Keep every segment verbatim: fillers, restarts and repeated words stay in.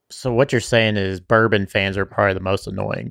So what you're saying is bourbon fans are probably the most annoying.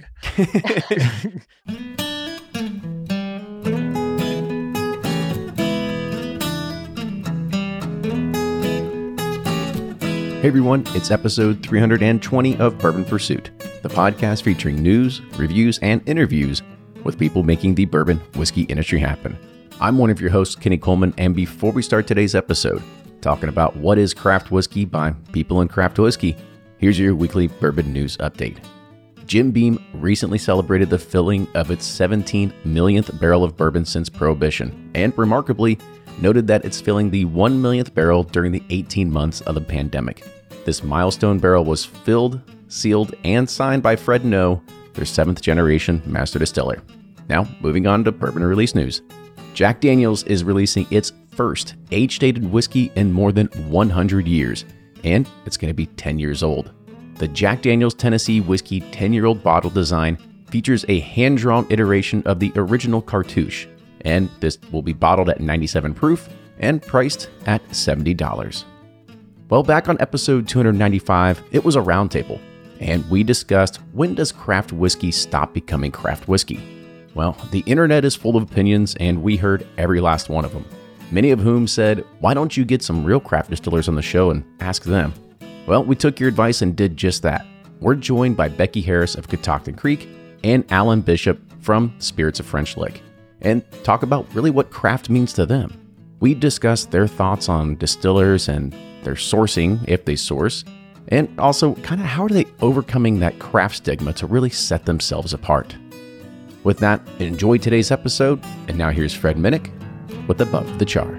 Hey everyone, it's episode three hundred twenty of Bourbon Pursuit, the podcast featuring news, reviews, and interviews with people making the bourbon whiskey industry happen. I'm one of your hosts, Kenny Coleman, and before we start today's episode, talking about what is craft whiskey by people in craft whiskey, here's your weekly bourbon news update. Jim Beam recently celebrated the filling of its seventeen millionth barrel of bourbon since Prohibition, and remarkably, noted that it's filling the one millionth barrel during the eighteen months of the pandemic. This milestone barrel was filled, sealed, and signed by Fred Noe, their seventh generation master distiller. Now, moving on to bourbon release news. Jack Daniel's is releasing its first age-stated whiskey in more than one hundred years, and it's going to be ten years old. The Jack Daniel's Tennessee Whiskey ten-year-old bottle design features a hand-drawn iteration of the original cartouche, and this will be bottled at ninety-seven proof and priced at seventy dollars. Well, back on episode two hundred ninety-five, it was a roundtable, and we discussed when does craft whiskey stop becoming craft whiskey? Well, the internet is full of opinions, and we heard every last one of them, many of whom said, why don't you get some real craft distillers on the show and ask them? Well, we took your advice and did just that. We're joined by Becky Harris of Catoctin Creek and Alan Bishop from Spirits of French Lick, and talk about really what craft means to them. We discussed their thoughts on distillers and their sourcing, if they source, and also kind of how are they overcoming that craft stigma to really set themselves apart. With that, enjoy today's episode, and now here's Fred Minnick with Above the Char.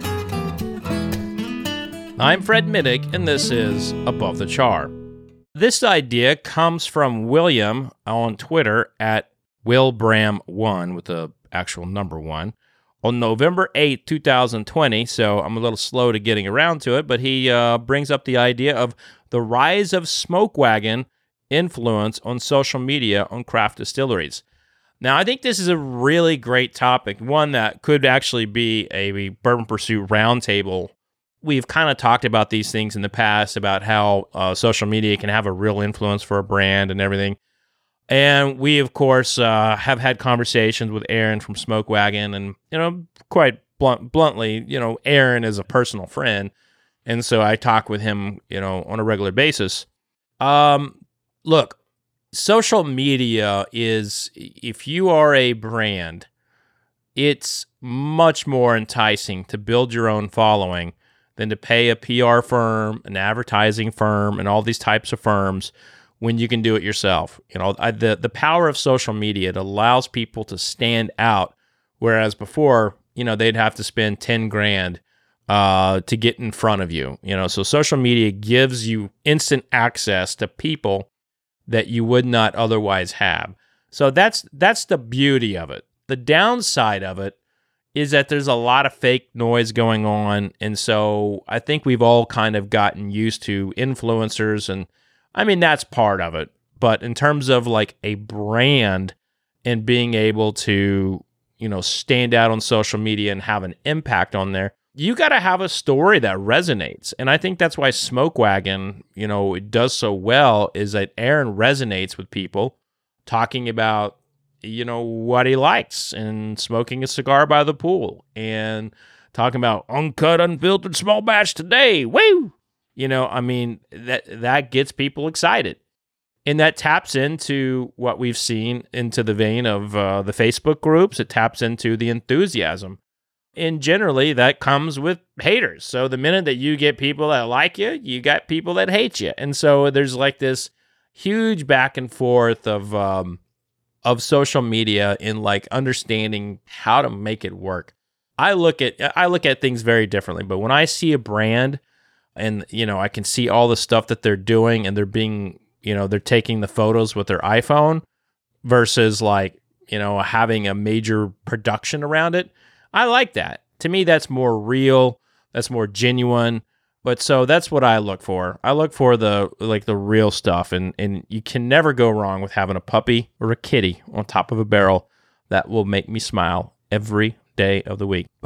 I'm Fred Minnick, and this is Above the Char. This idea comes from William on Twitter at Will Bram one with the actual number one on November eighth, twenty twenty. So I'm a little slow to getting around to it, but he uh, brings up the idea of the rise of smoke wagon influence on social media on craft distilleries. Now, I think this is a really great topic, one that could actually be a Bourbon Pursuit roundtable. We've kind of talked about these things in the past, about how uh, social media can have a real influence for a brand and everything. And we, of course, uh, have had conversations with Aaron from Smoke Wagon, and, you know, quite blunt, bluntly, you know, Aaron is a personal friend, and so I talk with him, you know, on a regular basis. Um, look, social media is, if you are a brand, it's much more enticing to build your own following than to pay a P R firm, an advertising firm, and all these types of firms when you can do it yourself. You know, I, the the power of social media, it allows people to stand out, whereas before, you know, they'd have to spend ten grand uh, to get in front of you. You know, so social media gives you instant access to people that you would not otherwise have. So that's that's the beauty of it. The downside of it is that there's a lot of fake noise going on, and so I think we've all kind of gotten used to influencers, and I mean, that's part of it. But in terms of like a brand and being able to, you know, stand out on social media and have an impact on there, you got to have a story that resonates. And I think that's why Smoke Wagon, you know, it does so well, is that Aaron resonates with people talking about, you know, what he likes and smoking a cigar by the pool and talking about uncut, unfiltered small batch today. Woo! You know, I mean, that that gets people excited. And that taps into what we've seen into the vein of uh, the Facebook groups. It taps into the enthusiasm. And generally, that comes with haters. So the minute that you get people that like you, you got people that hate you. And so there's like this huge back and forth of um, of social media in like understanding how to make it work. I look at I look at things very differently. But when I see a brand, and, you know, I can see all the stuff that they're doing, and they're being, you know, they're taking the photos with their iPhone versus like, you know, having a major production around it. I like that. To me, that's more real. That's more genuine. But so that's what I look for. I look for the, like the real stuff. And, and you can never go wrong with having a puppy or a kitty on top of a barrel that will make me smile every day of the week. But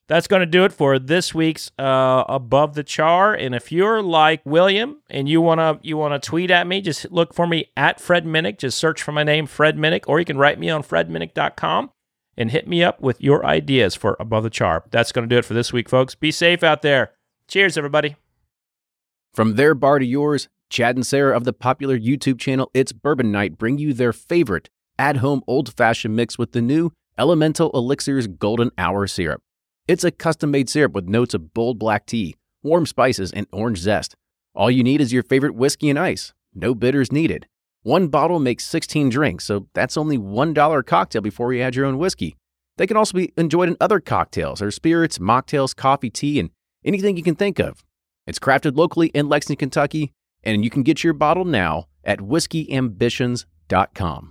that's going to do it for this week's uh, Above the Char. And if you're like William and you want to you want to tweet at me, just look for me at Fred Minnick. Just search for my name, Fred Minnick, or you can write me on fred minnick dot com and hit me up with your ideas for Above the Char. That's going to do it for this week, folks. Be safe out there. Cheers, everybody. From their bar to yours, Chad and Sarah of the popular YouTube channel It's Bourbon Night bring you their favorite at-home old-fashioned mix with the new Elemental Elixirs Golden Hour Syrup. It's a custom-made syrup with notes of bold black tea, warm spices, and orange zest. All you need is your favorite whiskey and ice. No bitters needed. One bottle makes sixteen drinks, so that's only one dollar a cocktail before you add your own whiskey. They can also be enjoyed in other cocktails or spirits, mocktails, coffee, tea, and anything you can think of. It's crafted locally in Lexington, Kentucky, and you can get your bottle now at whiskey ambitions dot com.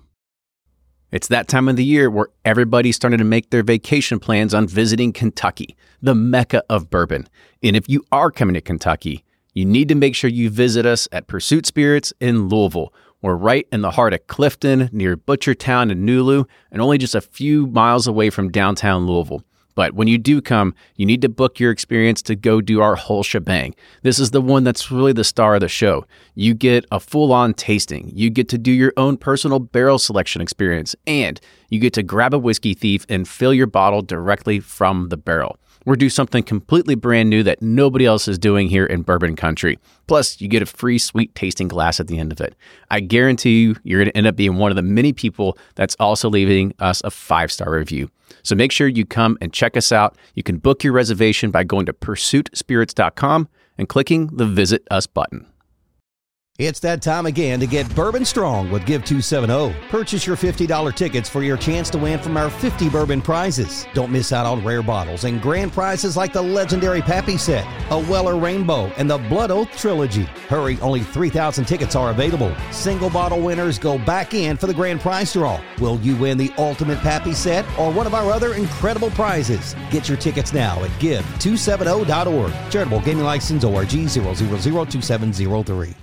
It's that time of the year where everybody's starting to make their vacation plans on visiting Kentucky, the mecca of bourbon. And if you are coming to Kentucky, you need to make sure you visit us at Pursuit Spirits in Louisville. We're right in the heart of Clifton, near Butchertown and Nulu, and only just a few miles away from downtown Louisville. But when you do come, you need to book your experience to go do our whole shebang. This is the one that's really the star of the show. You get a full-on tasting. You get to do your own personal barrel selection experience. And you get to grab a whiskey thief and fill your bottle directly from the barrel. We're doing something completely brand new that nobody else is doing here in bourbon country. Plus, you get a free sweet tasting glass at the end of it. I guarantee you, you're going to end up being one of the many people that's also leaving us a five-star review. So make sure you come and check us out. You can book your reservation by going to pursuit spirits dot com and clicking the Visit Us button. It's that time again to get Bourbon Strong with Give two seventy. Purchase your fifty dollars tickets for your chance to win from our fifty bourbon prizes. Don't miss out on rare bottles and grand prizes like the legendary Pappy set, a Weller Rainbow, and the Blood Oath Trilogy. Hurry, only three thousand tickets are available. Single bottle winners go back in for the grand prize draw. Will you win the ultimate Pappy set or one of our other incredible prizes? Get your tickets now at give two seventy dot org. Charitable Gaming License O R G zero zero zero two seven zero three.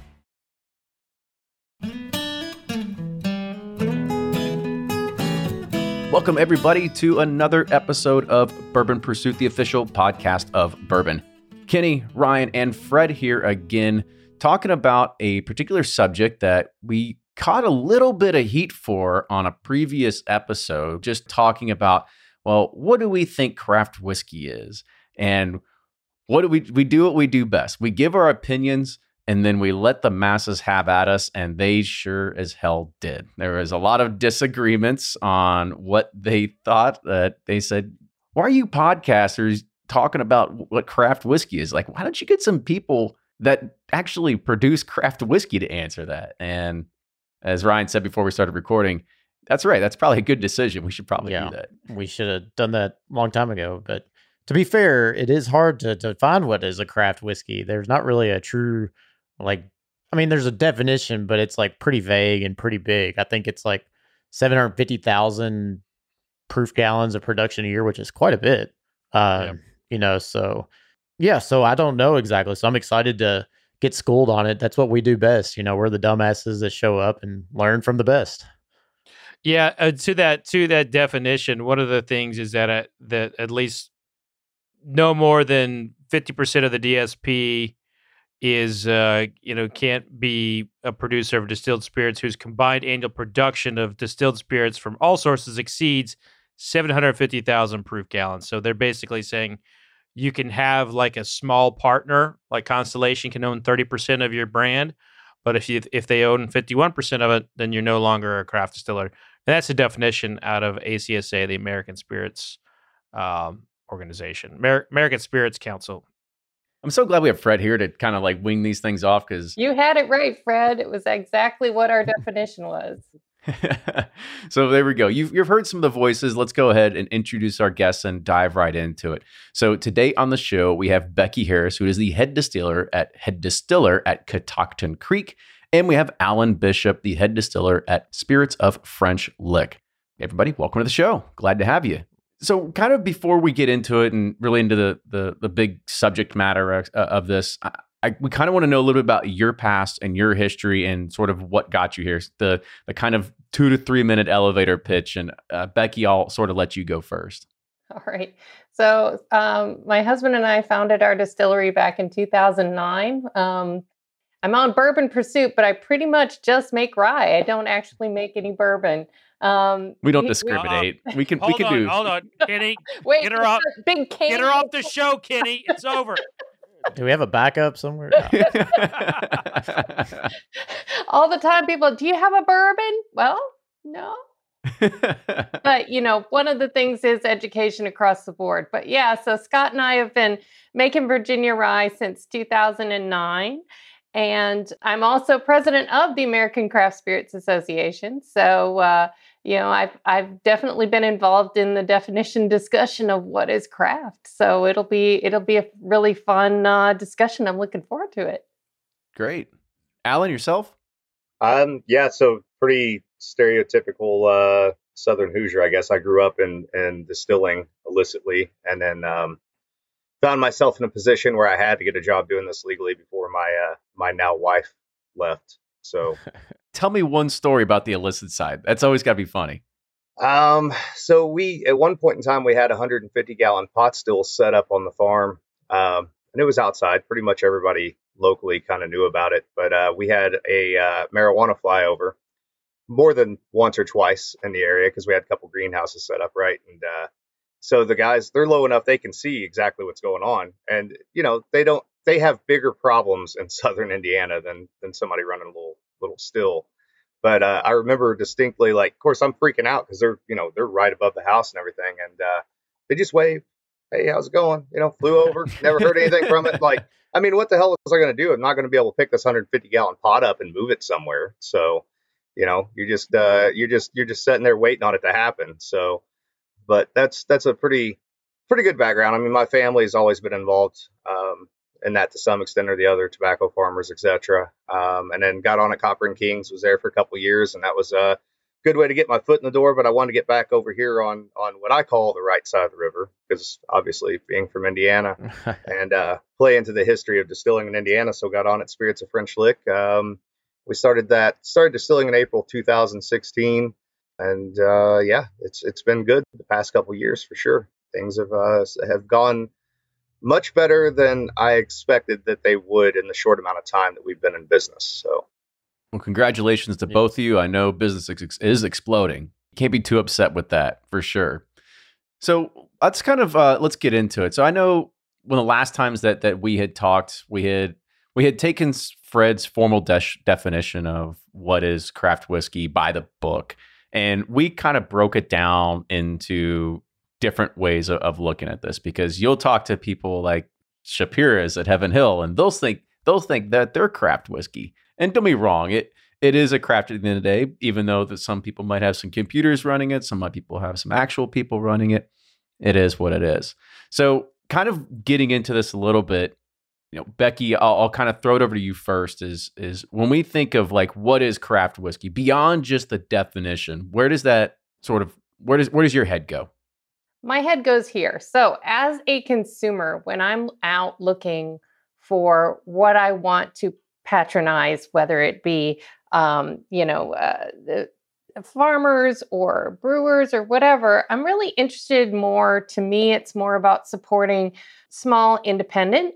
Welcome, everybody, to another episode of Bourbon Pursuit, the official podcast of bourbon. Kenny, Ryan, and Fred here again, talking about a particular subject that we caught a little bit of heat for on a previous episode, just talking about, well, what do we think craft whiskey is? And what do we, we do what we do best. We give our opinions, and then we let the masses have at us, and they sure as hell did. There was a lot of disagreements on what they thought. That they said, why are you podcasters talking about what craft whiskey is? Like, why don't you get some people that actually produce craft whiskey to answer that? And as Ryan said before we started recording, that's right. That's probably a good decision. We should probably yeah, do that. We should have done that a long time ago. But to be fair, it is hard to, to find what is a craft whiskey. There's not really a true... Like, I mean, there's a definition, but it's like pretty vague and pretty big. I think it's like seven hundred fifty thousand proof gallons of production a year, which is quite a bit. Uh, yeah. You know, so yeah, so I don't know exactly. So I'm excited to get schooled on it. That's what we do best. You know, we're the dumbasses that show up and learn from the best. Yeah, uh, to that to that definition, one of the things is that uh, that at least no more than fifty percent of the D S P is, uh, you know, can't be a producer of distilled spirits whose combined annual production of distilled spirits from all sources exceeds seven hundred fifty thousand proof gallons. So they're basically saying you can have like a small partner, like Constellation can own thirty percent of your brand, but if you if they own fifty-one percent of it, then you're no longer a craft distiller. And that's the definition out of A C S A, the American Spirits um, Organization, Amer- American Spirits Council. I'm so glad we have Fred here to kind of like wing these things off, because you had it right, Fred. It was exactly what our definition was. So there we go. You've, you've heard some of the voices. Let's go ahead and introduce our guests and dive right into it. So today on the show, we have Becky Harris, who is the head distiller at head distiller at Catoctin Creek. And we have Alan Bishop, the head distiller at Spirits of French Lick. Everybody, welcome to the show. Glad to have you. So kind of before we get into it and really into the the, the big subject matter of, of this, I, I, we kind of want to know a little bit about your past and your history and sort of what got you here. The the kind of two to three minute elevator pitch. And uh, Becky, I'll sort of let you go first. All right. So um, my husband and I founded our distillery back in two thousand nine. Um, I'm on Bourbon Pursuit, but I pretty much just make rye. I don't actually make any bourbon. Um, We don't we- discriminate. We can we Hold can on, do. hold on, Kenny. Wait, Get her it's off. a big can. Get her off the show, Kenny. It's over. Do we have a backup somewhere? All the time, people, do you have a bourbon? Well, no. But, you know, one of the things is education across the board. But yeah, so Scott and I have been making Virginia rye since two thousand nine. And I'm also president of the American Craft Spirits Association. So, uh, you know, I've I've definitely been involved in the definition discussion of what is craft. So it'll be it'll be a really fun uh, discussion. I'm looking forward to it. Great. Alan, yourself? Um, yeah, so pretty stereotypical uh, Southern Hoosier, I guess. I grew up in, in distilling illicitly, and then um, found myself in a position where I had to get a job doing this legally before my uh, my now wife left. So, Tell me one story about the illicit side. That's always got to be funny. um, so we at one point in time we had a one hundred fifty gallon pot still set up on the farm, um, and it was outside. Pretty much everybody locally kind of knew about it, but uh, we had a uh, marijuana flyover more than once or twice in the area because we had a couple greenhouses set up, right? And uh, so the guys, they're low enough they can see exactly what's going on, and you know they don't. They have bigger problems in southern Indiana than than somebody running a little little still. But uh, I remember distinctly, like, of course, I'm freaking out because they're you know they're right above the house and everything, and uh, they just waved, "Hey, how's it going?" You know, flew over, never heard anything from it. Like, I mean, what the hell was I going to do? I'm not going to be able to pick this one hundred fifty gallon pot up and move it somewhere. So, you know, you're just uh, you're just you're just sitting there waiting on it to happen. So, but that's that's a pretty pretty good background. I mean, my family's always been involved um, in that to some extent or the other, tobacco farmers, et cetera. Um, and then got on at Copper and Kings, was there for a couple of years, and that was a good way to get my foot in the door. But I wanted to get back over here on on what I call the right side of the river, because obviously being from Indiana, and uh, play into the history of distilling in Indiana. So got on at Spirits of French Lick. Um, we started that started distilling in April two thousand sixteen, and uh, yeah, it's it's been good the past couple of years for sure. Things have uh, have gone much better than I expected that they would in the short amount of time that we've been in business. So, well, congratulations to both of you. I know business ex- is exploding. Can't be too upset with that for sure. So let's kind of uh, let's get into it. So I know one of the last times that that we had talked, we had we had taken Fred's formal de- definition of what is craft whiskey by the book, and we kind of broke it down into different ways of, of looking at this, because you'll talk to people like Shapira's at Heaven Hill, and they'll think they'll think that they're craft whiskey. And don't be wrong, it it is a craft at the end of the day, even though that some people might have some computers running it, some people have some actual people running it. It is what it is. So, kind of getting into this a little bit, you know, Becky, I'll, I'll kind of throw it over to you first. Is is when we think of like what is craft whiskey beyond just the definition, where does that sort of where does where does your head go? My head goes here. So as a consumer, when I'm out looking for what I want to patronize, whether it be, um, you know, uh, the farmers or brewers or whatever, I'm really interested more. To me, it's more about supporting small independent.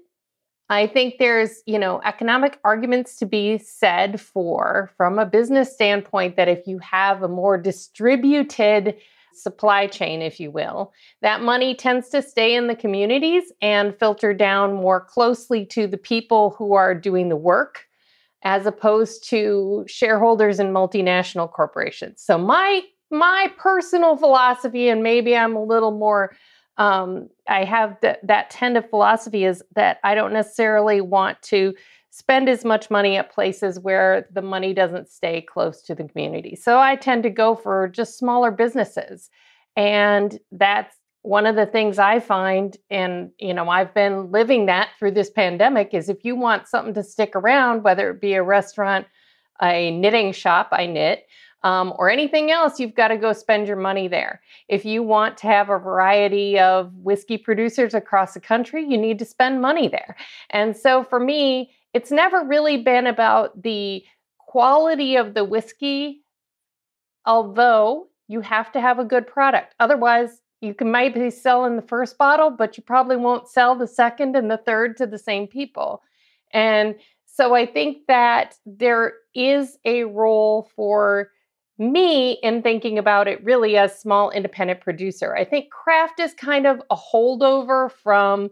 I think there's, you know, economic arguments to be said for, from a business standpoint, that if you have a more distributed supply chain, if you will, that money tends to stay in the communities and filter down more closely to the people who are doing the work, as opposed to shareholders in multinational corporations. So my my personal philosophy, and maybe I'm a little more, um, I have th- that tentative philosophy, is that I don't necessarily want to spend as much money at places where the money doesn't stay close to the community. So I tend to go for just smaller businesses. And that's one of the things I find, and, you know, I've been living that through this pandemic, is if you want something to stick around, whether it be a restaurant, a knitting shop, I knit, um, or anything else, you've got to go spend your money there. If you want to have a variety of whiskey producers across the country, you need to spend money there. And so for me, it's never really been about the quality of the whiskey, although you have to have a good product. Otherwise, you can maybe sell in the first bottle, but you probably won't sell the second and the third to the same people. And so I think that there is a role for me in thinking about it really as small independent producer. I think craft is kind of a holdover from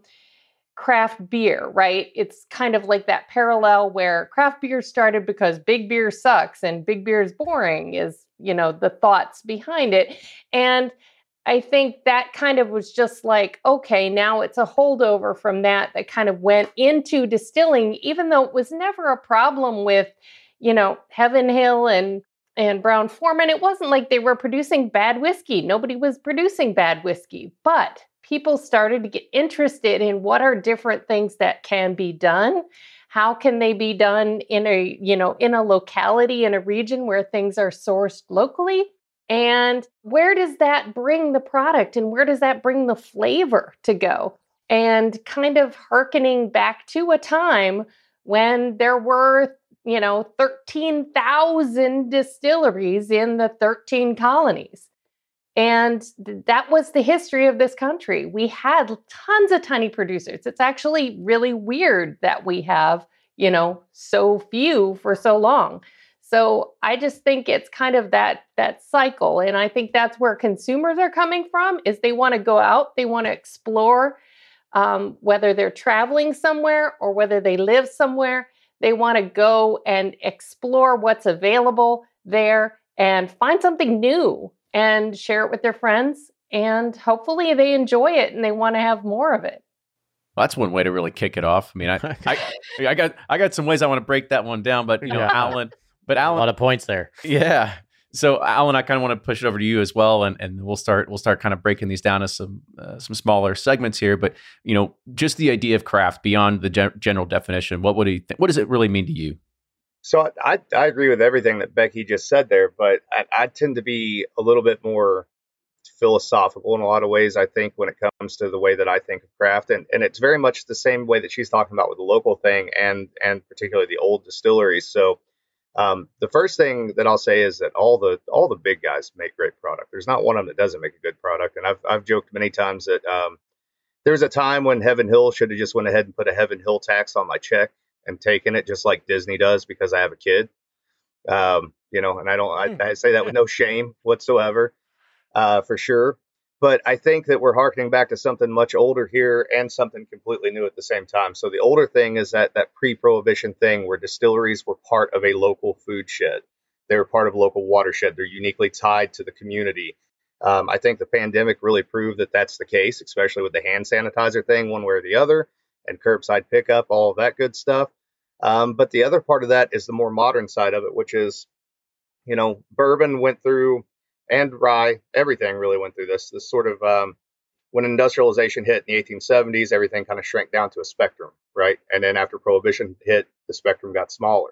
craft beer, right? It's kind of like that parallel where craft beer started because big beer sucks and big beer is boring is, you know, the thoughts behind it. And I think that kind of was just like, okay, now it's a holdover from that that kind of went into distilling, even though it was never a problem with, you know, Heaven Hill and and Brown-Forman. It wasn't like they were producing bad whiskey. Nobody was producing bad whiskey, but people started to get interested in what are different things that can be done. How can they be done in a, you know, in a locality, in a region where things are sourced locally? And where does that bring the product and where does that bring the flavor to go? And kind of hearkening back to a time when there were, you know, thirteen thousand distilleries in the thirteen colonies. And th- that was the history of this country. We had tons of tiny producers. It's actually really weird that we have, you know, so few for so long. So I just think it's kind of that that cycle. And I think that's where consumers are coming from, is they want to go out, they want to explore, um, whether they're traveling somewhere or whether they live somewhere. They want to go and explore what's available there and find something new and share it with their friends. And hopefully they enjoy it and they want to have more of it. Well, that's one way to really kick it off. I mean, I, I, I got, I got some ways I want to break that one down, but you know, Yeah. Alan, but Alan, A lot of points there. yeah. So Alan, I kind of want to push it over to you as well, and and we'll start, we'll start kind of breaking these down to some, uh, some smaller segments here. But you know, just the idea of craft beyond the gen- general definition. What would you think? What does it really mean to you? So I, I agree with everything that Becky just said there, but I, I tend to be a little bit more philosophical in a lot of ways, I think, when it comes to the way that I think of craft. And, and it's very much the same way that she's talking about with the local thing and and particularly the old distilleries. So um, the first thing that I'll say is that all the all the big guys make great product. There's not one of them that doesn't make a good product. And I've I've joked many times that um, there was a time when Heaven Hill should have just went ahead and put a Heaven Hill tax on my check and taken it just like Disney does because I have a kid. Um, you know, and I don't, I, I say that with no shame whatsoever, uh, for sure. But I think that we're harkening back to something much older here and something completely new at the same time. So the older thing is that that pre-prohibition thing where distilleries were part of a local food shed. They were part of a local watershed. They're uniquely tied to the community. Um, I think the pandemic really proved that that's the case, especially with the hand sanitizer thing, one way or the other, and curbside pickup, all of that good stuff. Um, but the other part of that is the more modern side of it, which is, you know, bourbon went through, and rye, everything really went through this, this sort of, um, when industrialization hit in the eighteen seventies, everything kind of shrank down to a spectrum, right? And then after prohibition hit, the spectrum got smaller.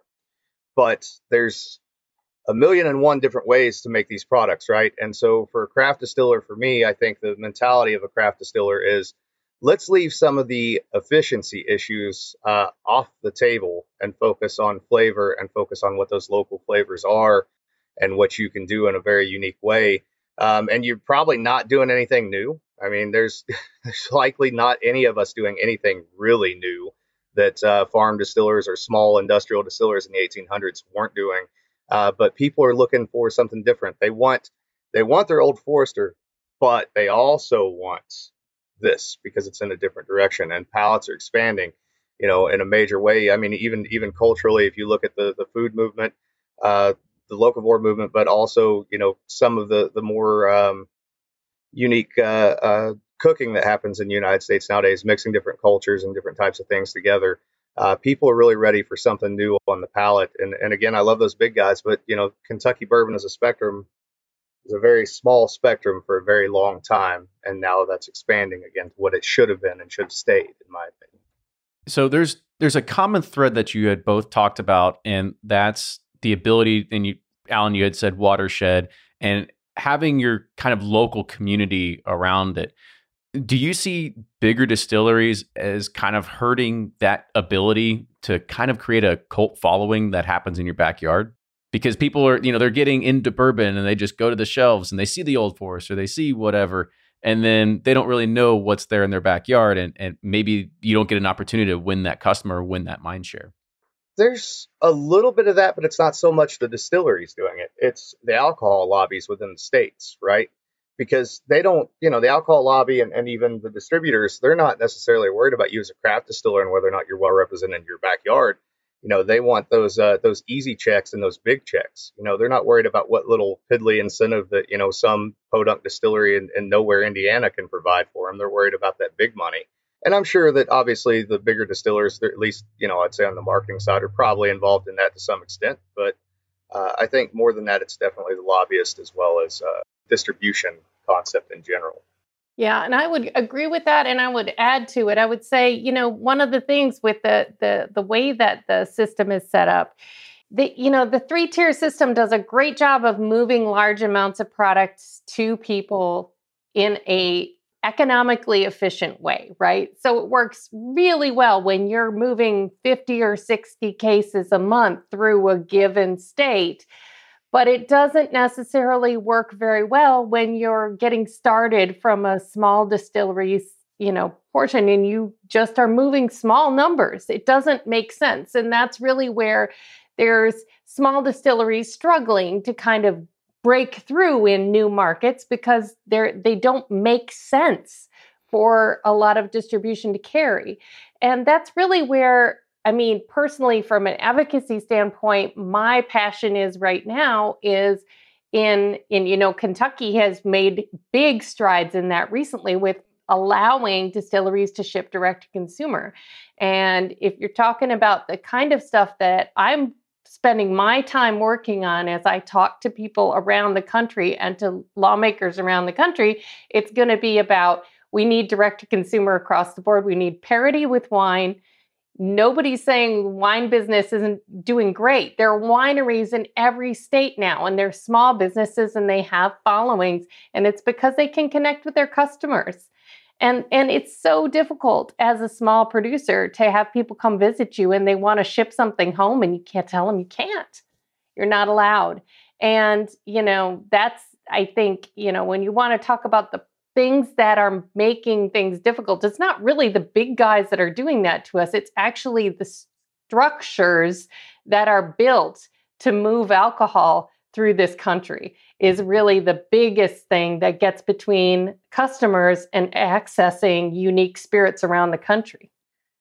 But there's a million and one different ways to make these products, right? And so for a craft distiller, for me, I think the mentality of a craft distiller is, let's leave some of the efficiency issues uh, off the table and focus on flavor and focus on what those local flavors are and what you can do in a very unique way. Um, and you're probably not doing anything new. I mean, there's, there's likely not any of us doing anything really new that uh, farm distillers or small industrial distillers in the eighteen hundreds weren't doing. Uh, but people are looking for something different. They want they want their Old Forester, but they also want this because it's in a different direction, and palates are expanding, you know, in a major way. I mean, even even culturally, if you look at the the food movement, uh, the locavore movement, but also, you know, some of the the more um, unique uh, uh, cooking that happens in the United States nowadays, mixing different cultures and different types of things together. Uh, people are really ready for something new on the palate. And and again, I love those big guys, but you know, Kentucky bourbon as a spectrum is a very small spectrum for a very long time, and now that's expanding again to what it should have been and should have stayed, in my opinion. So there's there's a common thread that you had both talked about, and that's the ability. And you, Alan, you had said watershed and having your kind of local community around it. Do you see bigger distilleries as kind of hurting that ability to kind of create a cult following that happens in your backyard? Because people are, you know, they're getting into bourbon and they just go to the shelves and they see the Old Forester, they see whatever, and then they don't really know what's there in their backyard, and, and maybe you don't get an opportunity to win that customer, win that mind share. There's a little bit of that, but it's not so much the distilleries doing it. It's the alcohol lobbies within the states, right? Because they don't, you know, the alcohol lobby and, and even the distributors, they're not necessarily worried about you as a craft distiller and whether or not you're well represented in your backyard. You know, they want those uh, those easy checks and those big checks. You know, they're not worried about what little piddly incentive that, you know, some podunk distillery in, in nowhere, Indiana can provide for them. They're worried about that big money. And I'm sure that obviously the bigger distillers, at least, you know, I'd say on the marketing side, are probably involved in that to some extent. But uh, I think more than that, it's definitely the lobbyist as well as uh, distribution concept in general. Yeah, and I would agree with that, and I would add to it. I would say, you know, one of the things with the the the way that the system is set up, the you know, the three-tier system does a great job of moving large amounts of products to people in a economically efficient way, right? So it works really well when you're moving fifty or sixty cases a month through a given state. But it doesn't necessarily work very well when you're getting started from a small distillery's, you know, portion and you just are moving small numbers. It doesn't make sense. And that's really where there's small distilleries struggling to kind of break through in new markets because they're they don't make sense for a lot of distribution to carry. And that's really where, I mean, personally, from an advocacy standpoint, my passion is right now is in, in, you know, Kentucky has made big strides in that recently with allowing distilleries to ship direct to consumer. And if you're talking about the kind of stuff that I'm spending my time working on as I talk to people around the country and to lawmakers around the country, it's going to be about, we need direct to consumer across the board. We need parity with wine. Nobody's saying wine business isn't doing great. There are wineries in every state now, and they're small businesses and they have followings, and it's because they can connect with their customers. And, and it's so difficult as a small producer to have people come visit you and they want to ship something home and you can't tell them you can't. You're not allowed. And, you know, that's, I think, you know, when you want to talk about the things that are making things difficult, it's not really the big guys that are doing that to us. It's actually the structures that are built to move alcohol through this country is really the biggest thing that gets between customers and accessing unique spirits around the country.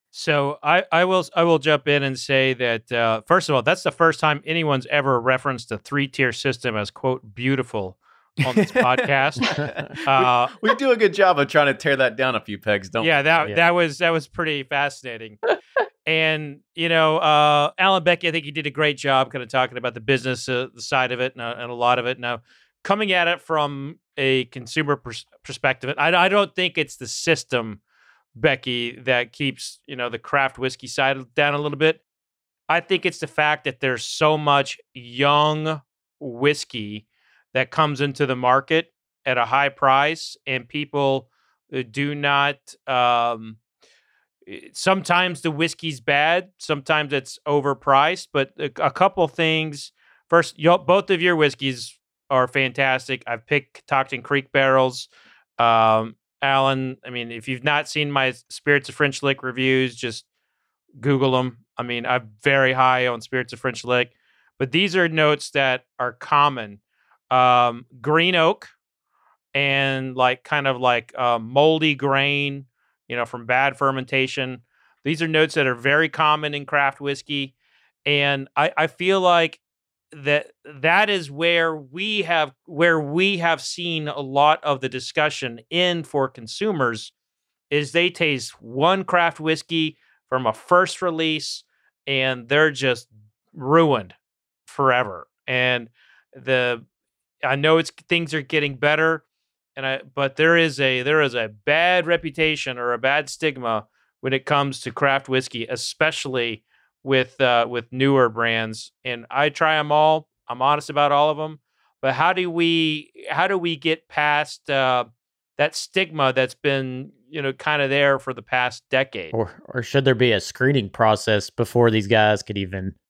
So I, I will I will jump in and say that, uh, first of all, that's the first time anyone's ever referenced a three-tier system as, quote, beautiful on this podcast. Uh, we, we do a good job of trying to tear that down a few pegs, don't yeah, we? that Yeah. that was that was pretty fascinating. And, you know, uh, Alan Becky, I think he did a great job kind of talking about the business uh, the side of it and, uh, and a lot of it. Now, coming at it from a consumer pers- perspective, I, I don't think it's the system, Becky, that keeps, you know, the craft whiskey side down a little bit. I think it's the fact that there's so much young whiskey that comes into the market at a high price, and people uh, do not... Um, Sometimes the whiskey's bad. Sometimes it's overpriced. But a, a couple things. First, you both of your whiskeys are fantastic. I've picked Catoctin Creek barrels. Um, Alan, I mean, if you've not seen my Spirits of French Lick reviews, just Google them. I mean, I'm very high on Spirits of French Lick. But these are notes that are common. Um, green oak and like kind of like uh, moldy grain, you know, from bad fermentation. These are notes that are very common in craft whiskey. And I, I feel like that that is where we have where we have seen a lot of the discussion in for consumers is they taste one craft whiskey from a first release and they're just ruined forever. And the I know it's things are getting better. And I, but there is a there is a bad reputation or a bad stigma when it comes to craft whiskey, especially with uh, with newer brands. And I try them all. I'm honest about all of them. But how do we how do we get past uh, that stigma that's been, you know, kind of there for the past decade? Or or should there be a screening process before these guys could even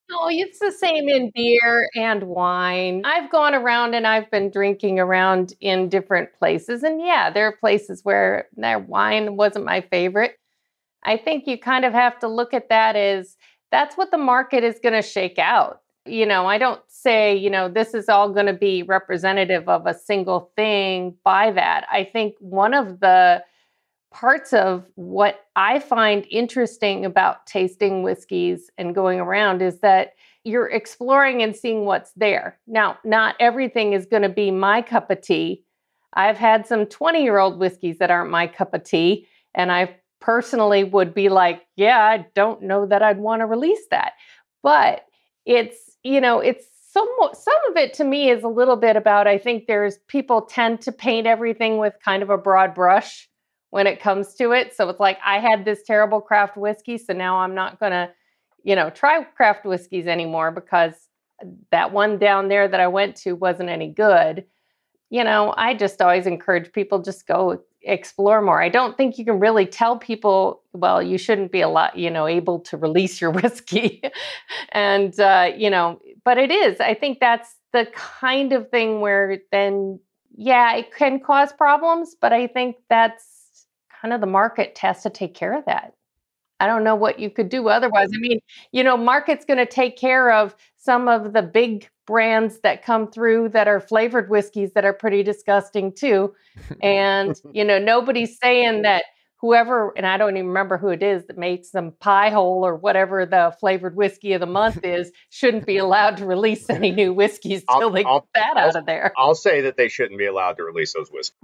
Oh, it's the same in beer and wine. I've gone around and I've been drinking around in different places. And yeah, there are places where their wine wasn't my favorite. I think you kind of have to look at that as that's what the market is going to shake out. You know, I don't say, you know, this is all going to be representative of a single thing by that. I think one of the parts of what I find interesting about tasting whiskeys and going around is that you're exploring and seeing what's there. Now, not everything is going to be my cup of tea. I've had some twenty-year-old whiskeys that aren't my cup of tea, and I personally would be like, yeah, I don't know that I'd want to release that. But it's, you know, it's some, some of it to me is a little bit about, I think there's people tend to paint everything with kind of a broad brush when it comes to it. So it's like, I had this terrible craft whiskey, so now I'm not going to, you know, try craft whiskeys anymore because that one down there that I went to wasn't any good. You know, I just always encourage people just go explore more. I don't think you can really tell people, well, you shouldn't be a lot, you know, able to release your whiskey. and, uh, you know, but it is, I think that's the kind of thing where then, yeah, it can cause problems, but I think that's kind of the market has to take care of that. I don't know what you could do otherwise. I mean, you know, market's going to take care of some of the big brands that come through that are flavored whiskeys that are pretty disgusting too. And, you know, nobody's saying that whoever, and I don't even remember who it is that makes some pie hole or whatever the flavored whiskey of the month is, shouldn't be allowed to release any new whiskeys till I'll, they I'll, get that I'll, out of there. I'll say that they shouldn't be allowed to release those whiskeys.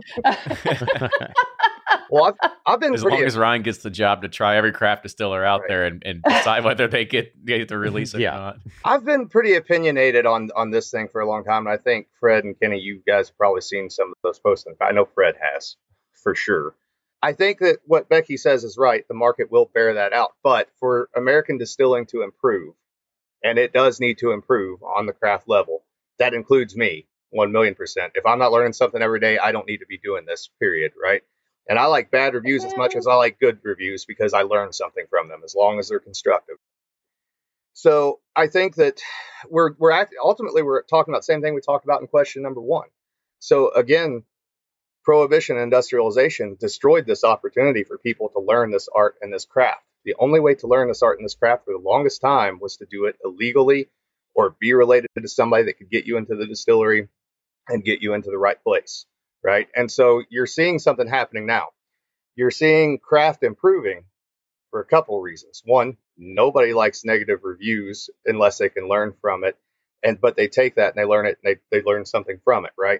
Well, I've, I've been as pretty, long as Ryan gets the job to try every craft distiller out right. there and, and decide whether they get, get to release it Yeah. or not. I've been pretty opinionated on on this thing for a long time, and I think Fred and Kenny, you guys have probably seen some of those posts. I know Fred has, for sure. I think that what Becky says is right. The market will bear that out. But for American distilling to improve, and it does need to improve on the craft level, that includes me, one million percent. If I'm not learning something every day, I don't need to be doing this, period, right? And I like bad reviews as much as I like good reviews because I learn something from them, as long as they're constructive. So I think that we're we're act- ultimately we're talking about the same thing we talked about in question number one. So again, prohibition and industrialization destroyed this opportunity for people to learn this art and this craft. The only way to learn this art and this craft for the longest time was to do it illegally or be related to somebody that could get you into the distillery and get you into the right place, right? And so you're seeing something happening now. You're seeing craft improving for a couple of reasons. One, nobody likes negative reviews unless they can learn from it. And but they take that and they learn it and they, they learn something from it, right?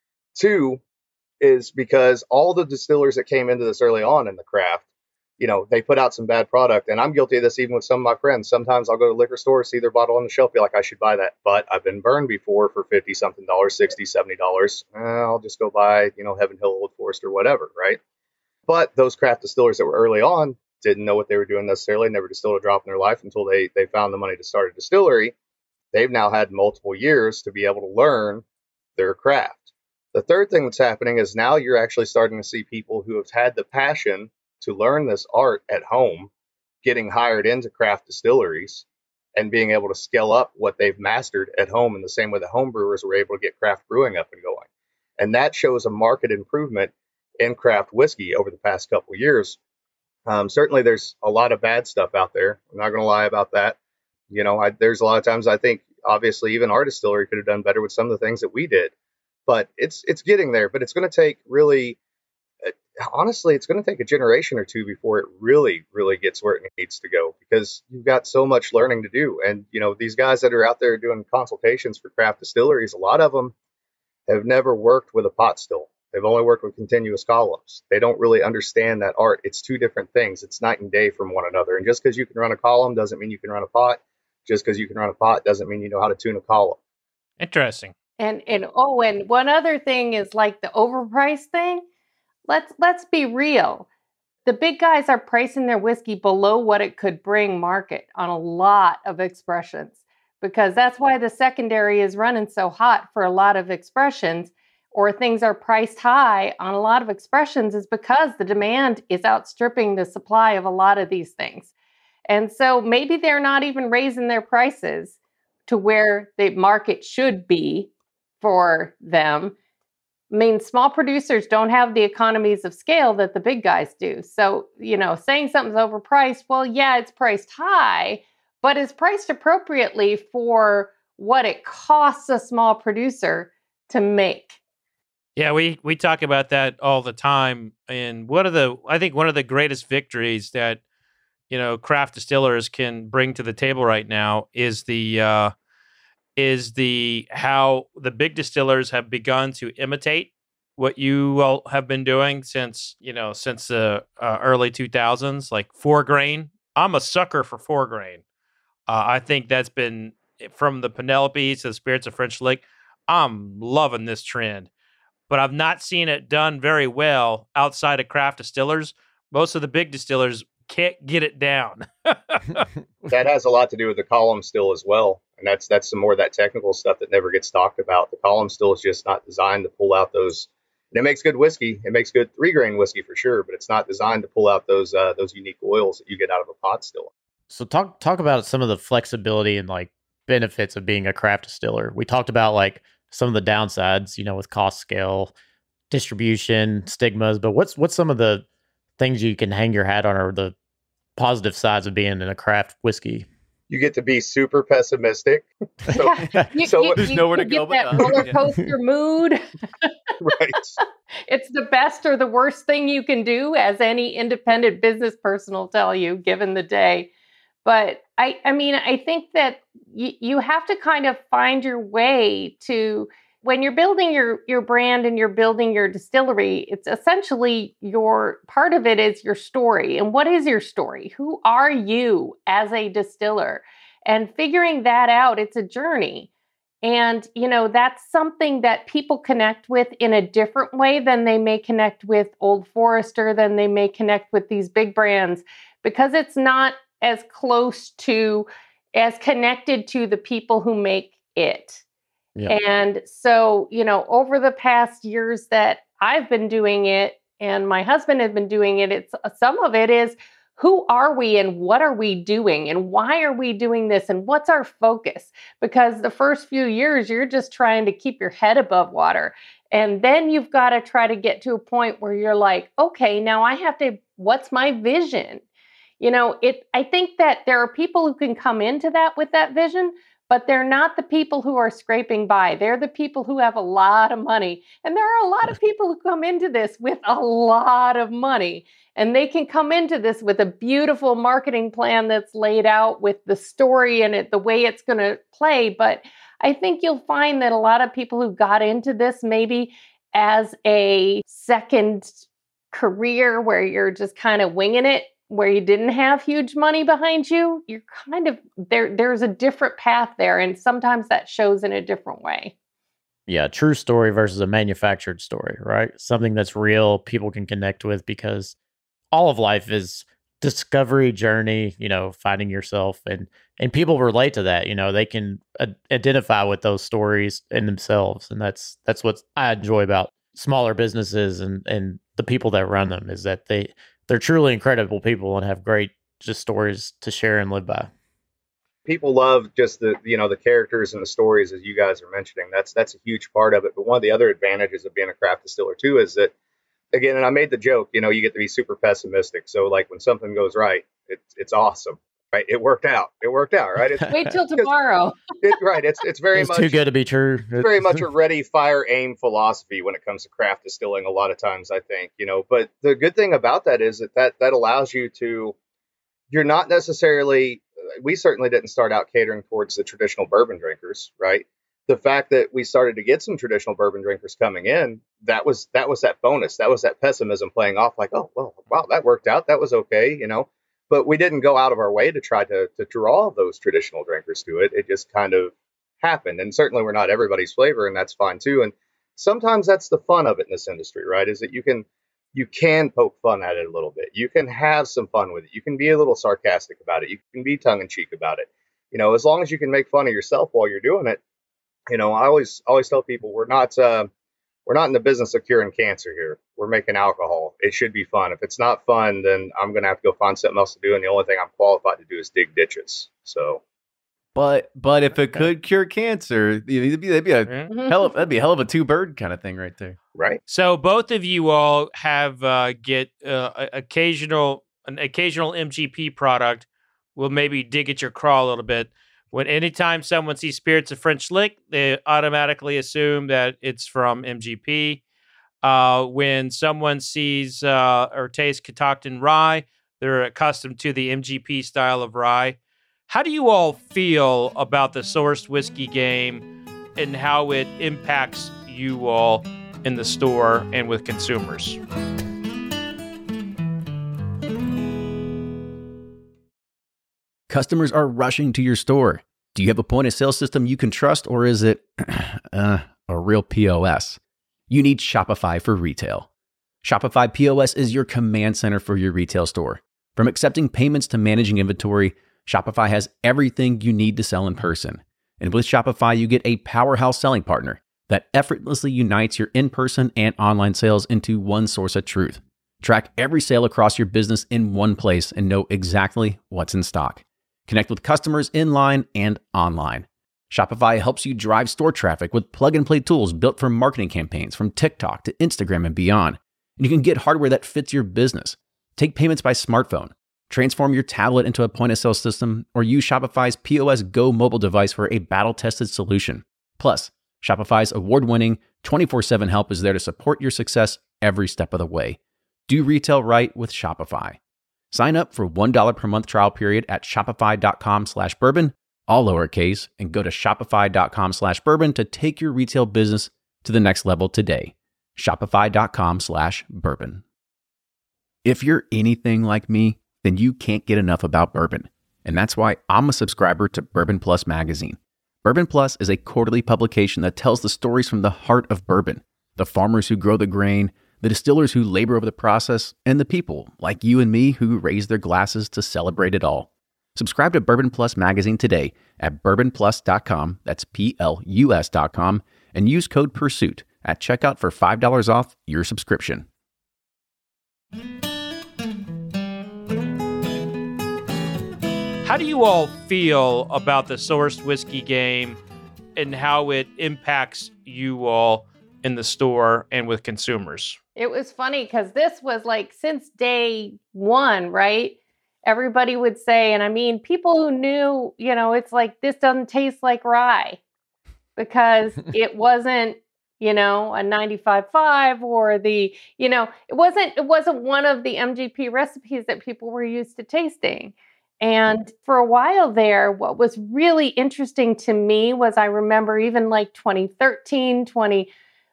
Two is because all the distillers that came into this early on in the craft, you know, they put out some bad product. And I'm guilty of this even with some of my friends. Sometimes I'll go to liquor stores, see their bottle on the shelf, be like, I should buy that. But I've been burned before for fifty something dollars, sixty, seventy dollars. Eh, I'll just go buy, you know, Heaven Hill, Old Forester, whatever, right? But those craft distillers that were early on didn't know what they were doing necessarily, never distilled a drop in their life until they they found the money to start a distillery. They've now had multiple years to be able to learn their craft. The third thing that's happening is now you're actually starting to see people who have had the passion to learn this art at home, getting hired into craft distilleries and being able to scale up what they've mastered at home in the same way that home brewers were able to get craft brewing up and going. And that shows a market improvement in craft whiskey over the past couple of years. Um, certainly there's a lot of bad stuff out there. I'm not going to lie about that. You know, I, there's a lot of times I think obviously even our distillery could have done better with some of the things that we did, but it's, it's getting there, but it's going to take really, uh, honestly, it's going to take a generation or two before it really, really gets where it needs to go, because you've got so much learning to do. And, you know, these guys that are out there doing consultations for craft distilleries, a lot of them have never worked with a pot still. They've only worked with continuous columns. They don't really understand that art. It's two different things. It's night and day from one another. And just because you can run a column doesn't mean you can run a pot. Just because you can run a pot doesn't mean you know how to tune a column. Interesting. And and oh, and one other thing is like the overpriced thing. Let's let's be real. The big guys are pricing their whiskey below what it could bring market on a lot of expressions, because that's why the secondary is running so hot for a lot of expressions, or things are priced high on a lot of expressions, is because the demand is outstripping the supply of a lot of these things. And so maybe they're not even raising their prices to where the market should be for them. I mean, small producers don't have the economies of scale that the big guys do. So, you know, saying something's overpriced, well, yeah, it's priced high, but it's priced appropriately for what it costs a small producer to make. Yeah, we we talk about that all the time. And one of the, I think one of the greatest victories that, you know, craft distillers can bring to the table right now is the, uh, is the, how the big distillers have begun to imitate what you all have been doing since, you know, since the uh, early two thousands, like four grain. I'm a sucker for four grain. Uh, I think that's been from the Penelope to the Spirits of French Lick. I'm loving this trend, but I've not seen it done very well outside of craft distillers. Most of the big distillers can't get it down. That has a lot to do with the column still as well. And that's that's some more of that technical stuff that never gets talked about. The column still is just not designed to pull out those. And it makes good whiskey. It makes good three grain whiskey for sure, but it's not designed to pull out those uh, those unique oils that you get out of a pot still. So talk talk about some of the flexibility and like benefits of being a craft distiller. We talked about like some of the downsides, you know, with cost scale, distribution, stigmas, but what's what's some of the things you can hang your hat on, or the positive sides of being in a craft whiskey? You get to be super pessimistic. So, Yeah. You, so you, There's you, nowhere you to get go but that up. roller Yeah. coaster mood. right. It's the best or the worst thing you can do, as any independent business person will tell you, given the day. But I, I mean, I think that y- you have to kind of find your way to, when you're building your your brand and you're building your distillery, it's essentially your part of it is your story. And what is your story? Who are you as a distiller? And figuring that out, it's a journey. And, you know, that's something that people connect with in a different way than they may connect with Old Forester, than they may connect with these big brands, because it's not as close to, as connected to the people who make it. Yeah. And so, you know, over the past years that I've been doing it and my husband has been doing it, it's some of it is, who are we and what are we doing and why are we doing this and what's our focus? Because the first few years, you're just trying to keep your head above water. And then you've got to try to get to a point where you're like, okay, now I have to, what's my vision? You know, it. I think that there are people who can come into that with that vision, but they're not the people who are scraping by. They're the people who have a lot of money. And there are a lot of people who come into this with a lot of money. And they can come into this with a beautiful marketing plan that's laid out with the story and it, the way it's going to play. But I think you'll find that a lot of people who got into this maybe as a second career where you're just kind of winging it, where you didn't have huge money behind you, you're kind of there. There's a different path there. And sometimes that shows in a different way. Yeah, true story versus a manufactured story, right? Something that's real, people can connect with, because all of life is discovery journey, you know, finding yourself, and and people relate to that. You know, they can uh, identify with those stories in themselves, and that's that's what I enjoy about smaller businesses and and the people that run them, is that they they're truly incredible people and have great just stories to share and live by. People love just the, you know, the characters and the stories, as you guys are mentioning. That's that's a huge part of it. But one of the other advantages of being a craft distiller too is that, again, and I made the joke, you know, you get to be super pessimistic. So like when something goes right, it's it's awesome, right? It worked out. It worked out, right? It's, Wait till tomorrow. it, right. It's it's very It's much too good to be true. it's very much a ready, fire, aim philosophy when it comes to craft distilling. A lot of times, I think, you know. But the good thing about that is that that, that allows you to. You're not necessarily. We certainly didn't start out catering towards the traditional bourbon drinkers, right? The fact that we started to get some traditional bourbon drinkers coming in, that was that was that bonus. That was that pessimism playing off, like, oh, well, wow, that worked out. That was okay, you know. But we didn't go out of our way to try to to draw those traditional drinkers to it. It just kind of happened. And certainly we're not everybody's flavor, and that's fine too. And sometimes that's the fun of it in this industry, right? Is that you can you can poke fun at it a little bit. You can have some fun with it. You can be a little sarcastic about it. You can be tongue in cheek about it. You know, as long as you can make fun of yourself while you're doing it. You know, I always always tell people we're not uh, we're not in the business of curing cancer here. We're making alcohol. It should be fun. If it's not fun, then I'm going to have to go find something else to do. And the only thing I'm qualified to do is dig ditches. So, But but if it could cure cancer, it'd be, it'd be a Yeah. hell of, that'd be a hell of a two bird kind of thing right there. right. So both of you all have uh, get uh, a- occasional an occasional M G P product will maybe dig at your craw a little bit. When anytime someone sees Spirits of French Lick, they automatically assume that it's from M G P. Uh, when someone sees uh, or tastes Catoctin rye, they're accustomed to the M G P style of rye. How do you all feel about the sourced whiskey game and how it impacts you all in the store and with consumers? Customers are rushing to your store. Do you have a point of sale system you can trust, or is it uh, a real P O S? You need Shopify for retail. Shopify P O S is your command center for your retail store. From accepting payments to managing inventory, Shopify has everything you need to sell in person. And with Shopify, you get a powerhouse selling partner that effortlessly unites your in-person and online sales into one source of truth. Track every sale across your business in one place and know exactly what's in stock. Connect with customers in line and online. Shopify helps you drive store traffic with plug-and-play tools built for marketing campaigns from TikTok to Instagram and beyond. And you can get hardware that fits your business. Take payments by smartphone. Transform your tablet into a point-of-sale system, or use Shopify's P O S Go mobile device for a battle-tested solution. Plus, Shopify's award-winning twenty-four seven help is there to support your success every step of the way. Do retail right with Shopify. Sign up for one dollar per month trial period at shopify.com slash bourbon, all lowercase, and go to shopify.com slash bourbon to take your retail business to the next level today. Shopify.com slash bourbon. If you're anything like me, then you can't get enough about bourbon. And that's why I'm a subscriber to Bourbon Plus magazine. Bourbon Plus is a quarterly publication that tells the stories from the heart of bourbon, the farmers who grow the grain, the distillers who labor over the process, and the people like you and me who raise their glasses to celebrate it all. Subscribe to Bourbon Plus magazine today at bourbon plus dot com, that's P L U S dot com, and use code PURSUIT at checkout for five dollars off your subscription. How do you all feel about the sourced whiskey game and how it impacts you all in the store and with consumers? It was funny because this was like since day one, right? Everybody would say, and I mean, people who knew, you know, it's like, this doesn't taste like rye because it wasn't, you know, a ninety-five point five or the, you know, it wasn't, it wasn't one of the M G P recipes that people were used to tasting. And for a while there, what was really interesting to me was I remember even like twenty thirteen, twenty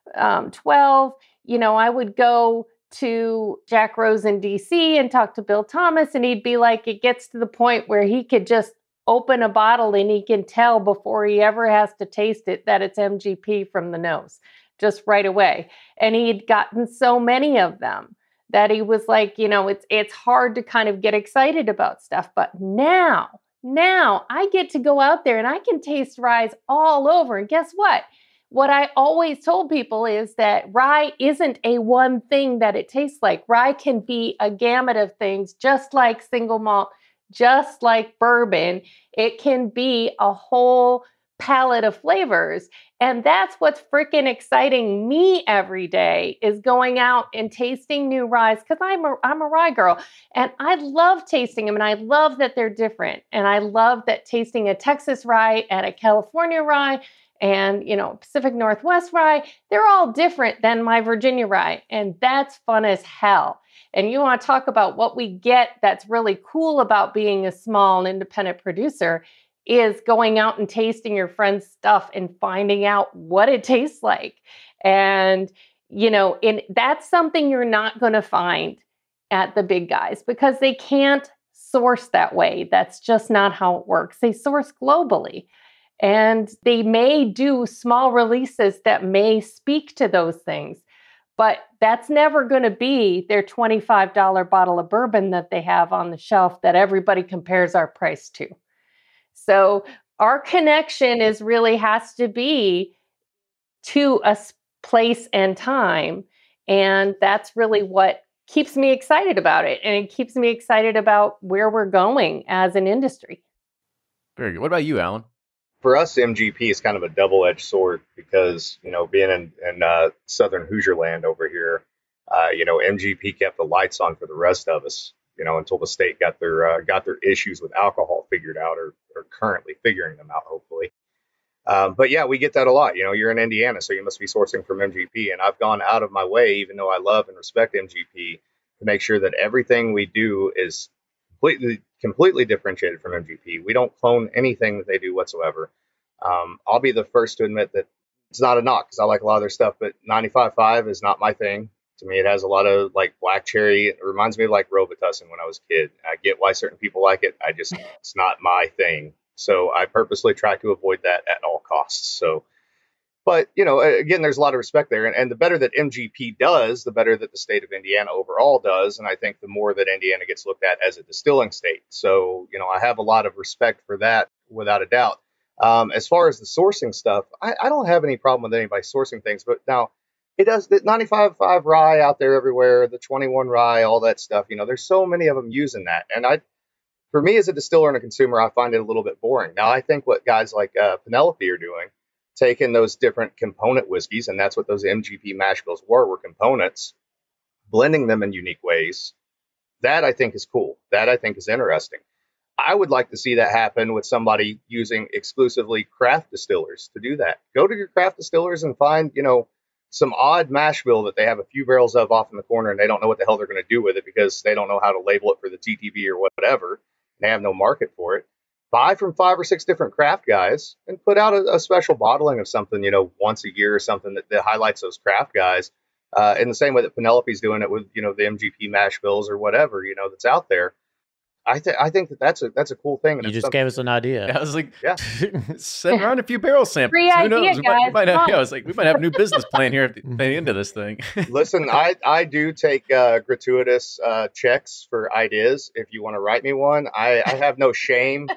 twelve, you know, I would go to Jack Rose in D C and talk to Bill Thomas, and he'd be like, it gets to the point where he could just open a bottle and he can tell before he ever has to taste it that it's M G P from the nose, just right away. And he'd gotten so many of them that he was like, you know, it's it's hard to kind of get excited about stuff. But now, now I get to go out there and I can taste ryes all over. And guess what? What I always told people is that rye isn't a one thing that it tastes like. Rye can be a gamut of things, just like single malt, just like bourbon. It can be a whole palette of flavors. And that's what's freaking exciting me every day is going out and tasting new ryes, because I'm a, I'm a rye girl and I love tasting them and I love that they're different. And I love that tasting a Texas rye and a California rye and, you know, Pacific Northwest rye, they're all different than my Virginia rye. And that's fun as hell. And you want to talk about what we get that's really cool about being a small and independent producer is going out and tasting your friend's stuff and finding out what it tastes like. And, you know, and that's something you're not going to find at the big guys because they can't source that way. That's just not how it works. They source globally. And they may do small releases that may speak to those things, but that's never going to be their twenty-five dollars bottle of bourbon that they have on the shelf that everybody compares our price to. So our connection is really has to be to a place and time. And that's really what keeps me excited about it. And it keeps me excited about where we're going as an industry. Very good. What about you, Alan? For us, M G P is kind of a double-edged sword because, you know, being in, in uh, southern Hoosier land over here, uh, you know, M G P kept the lights on for the rest of us, you know, until the state got their uh, got their issues with alcohol figured out, or, or currently figuring them out, hopefully. Um, but yeah, we get that a lot. You know, you're in Indiana, so you must be sourcing from M G P. And I've gone out of my way, even though I love and respect M G P, to make sure that everything we do is completely completely differentiated from M G P. We don't clone anything that they do whatsoever. Um, I'll be the first to admit that it's not a knock because I like a lot of their stuff, but ninety-five point five is not my thing. To me, it has a lot of like black cherry. It reminds me of like Robitussin when I was a kid. I get why certain people like it. I just, it's not my thing. So I purposely try to avoid that at all costs. So, but you know, again, there's a lot of respect there. And, and the better that M G P does, the better that the state of Indiana overall does. And I think the more that Indiana gets looked at as a distilling state. So, you know, I have a lot of respect for that without a doubt. Um, as far as the sourcing stuff, I, I don't have any problem with anybody sourcing things, but now it does the ninety-five point five rye out there everywhere, the twenty-one rye, all that stuff. You know, there's so many of them using that. And I, for me as a distiller and a consumer, I find it a little bit boring. Now, I think what guys like uh, Penelope are doing, taking those different component whiskeys, and that's what those M G P mash bills were, were components, blending them in unique ways. That I think is cool. That I think is interesting. I would like to see that happen with somebody using exclusively craft distillers to do that. Go to your craft distillers and find, you know, some odd mash bill that they have a few barrels of off in the corner and they don't know what the hell they're going to do with it because they don't know how to label it for the T T B or whatever. And they have no market for it. Buy from five or six different craft guys and put out a, a special bottling of something, you know, once a year or something that, that highlights those craft guys. Uh, in the same way that Penelope's doing it with, you know, the M G P mash bills or whatever, you know, that's out there. I think I think that that's a that's a cool thing. And you just gave us an idea. I was like, yeah, send around a few barrel samples. Free Who idea, knows? We might, we guys. might have, Come yeah, I on. was like, we might have a new business plan here at the, at the end of this thing. Listen, I, I do take uh, gratuitous uh, checks for ideas. If you want to write me one, I, I have no shame.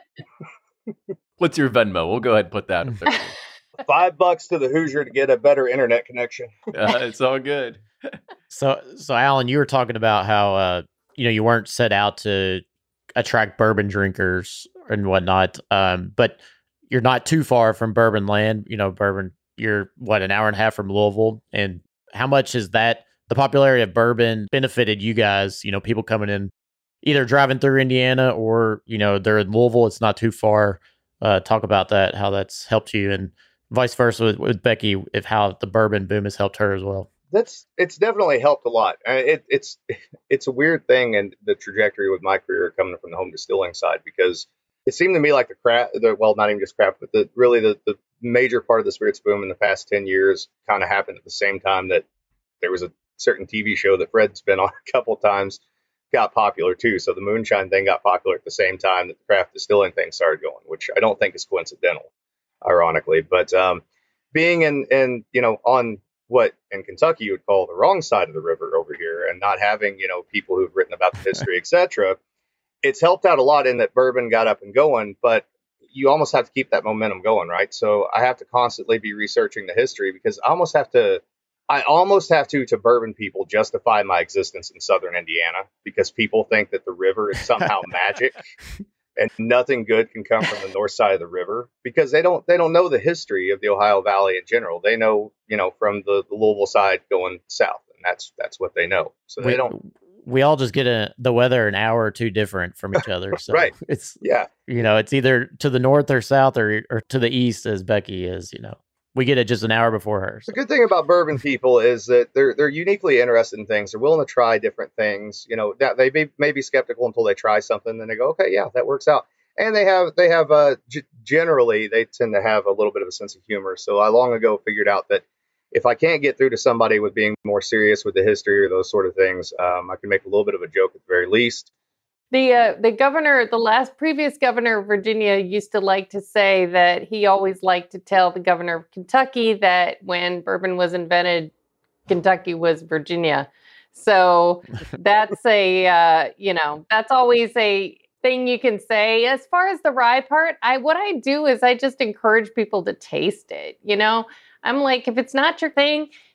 What's your Venmo? We'll go ahead and put that up there. Five bucks to the Hoosier to get a better internet connection. Uh, it's all good. So, so Alan, you were talking about how uh, you know you weren't set out to attract bourbon drinkers and whatnot, um, but you're not too far from bourbon land. You know, bourbon. You're what, an hour and a half from Louisville, and how much has that the popularity of bourbon benefited you guys? You know, people coming in, either driving through Indiana or you know they're in Louisville. It's not too far. Uh, talk about that, how that's helped you, and vice versa with, with Becky, if how the bourbon boom has helped her as well. That's it's definitely helped a lot. Uh, It, it's it's a weird thing and the trajectory with my career coming from the home distilling side, because it seemed to me like the craft, the, well, not even just craft, but the really the, the major part of the spirits boom in the past ten years kind of happened at the same time that there was a certain T V show that Fred's been on a couple times got popular too. So the moonshine thing got popular at the same time that the craft distilling thing started going, which I don't think is coincidental, ironically. But um, being in, in, you know, on what in Kentucky you would call the wrong side of the river over here, and not having, you know, people who've written about the history, et cetera, it's helped out a lot in that bourbon got up and going, but you almost have to keep that momentum going, right? So I have to constantly be researching the history, because I almost have to, I almost have to, to bourbon people, justify my existence in Southern Indiana, because people think that the river is somehow magic and nothing good can come from the north side of the river, because they don't, they don't know the history of the Ohio Valley in general. They know, you know, from the, the Louisville side going south, and that's, that's what they know. So they we, don't, we all just get a, the weather an hour or two different from each other. So right. It's, yeah, you know, it's either to the north or south or, or to the east, as Becky is, you know, we get it just an hour before her. So. The good thing about bourbon people is that they're, they're uniquely interested in things. They're willing to try different things. You know, that they may, may be skeptical until they try something, then they go, okay, yeah, that works out. And they have, they have, uh, g- generally they tend to have a little bit of a sense of humor. So I long ago figured out that if I can't get through to somebody with being more serious with the history or those sort of things, um, I can make a little bit of a joke at the very least. The uh, the governor, the last previous governor of Virginia, used to like to say that he always liked to tell the governor of Kentucky that when bourbon was invented, Kentucky was Virginia. So that's a, uh, you know, that's always a thing you can say. As far as the rye part, I what I do is I just encourage people to taste it. You know, I'm like, if it's not your thing,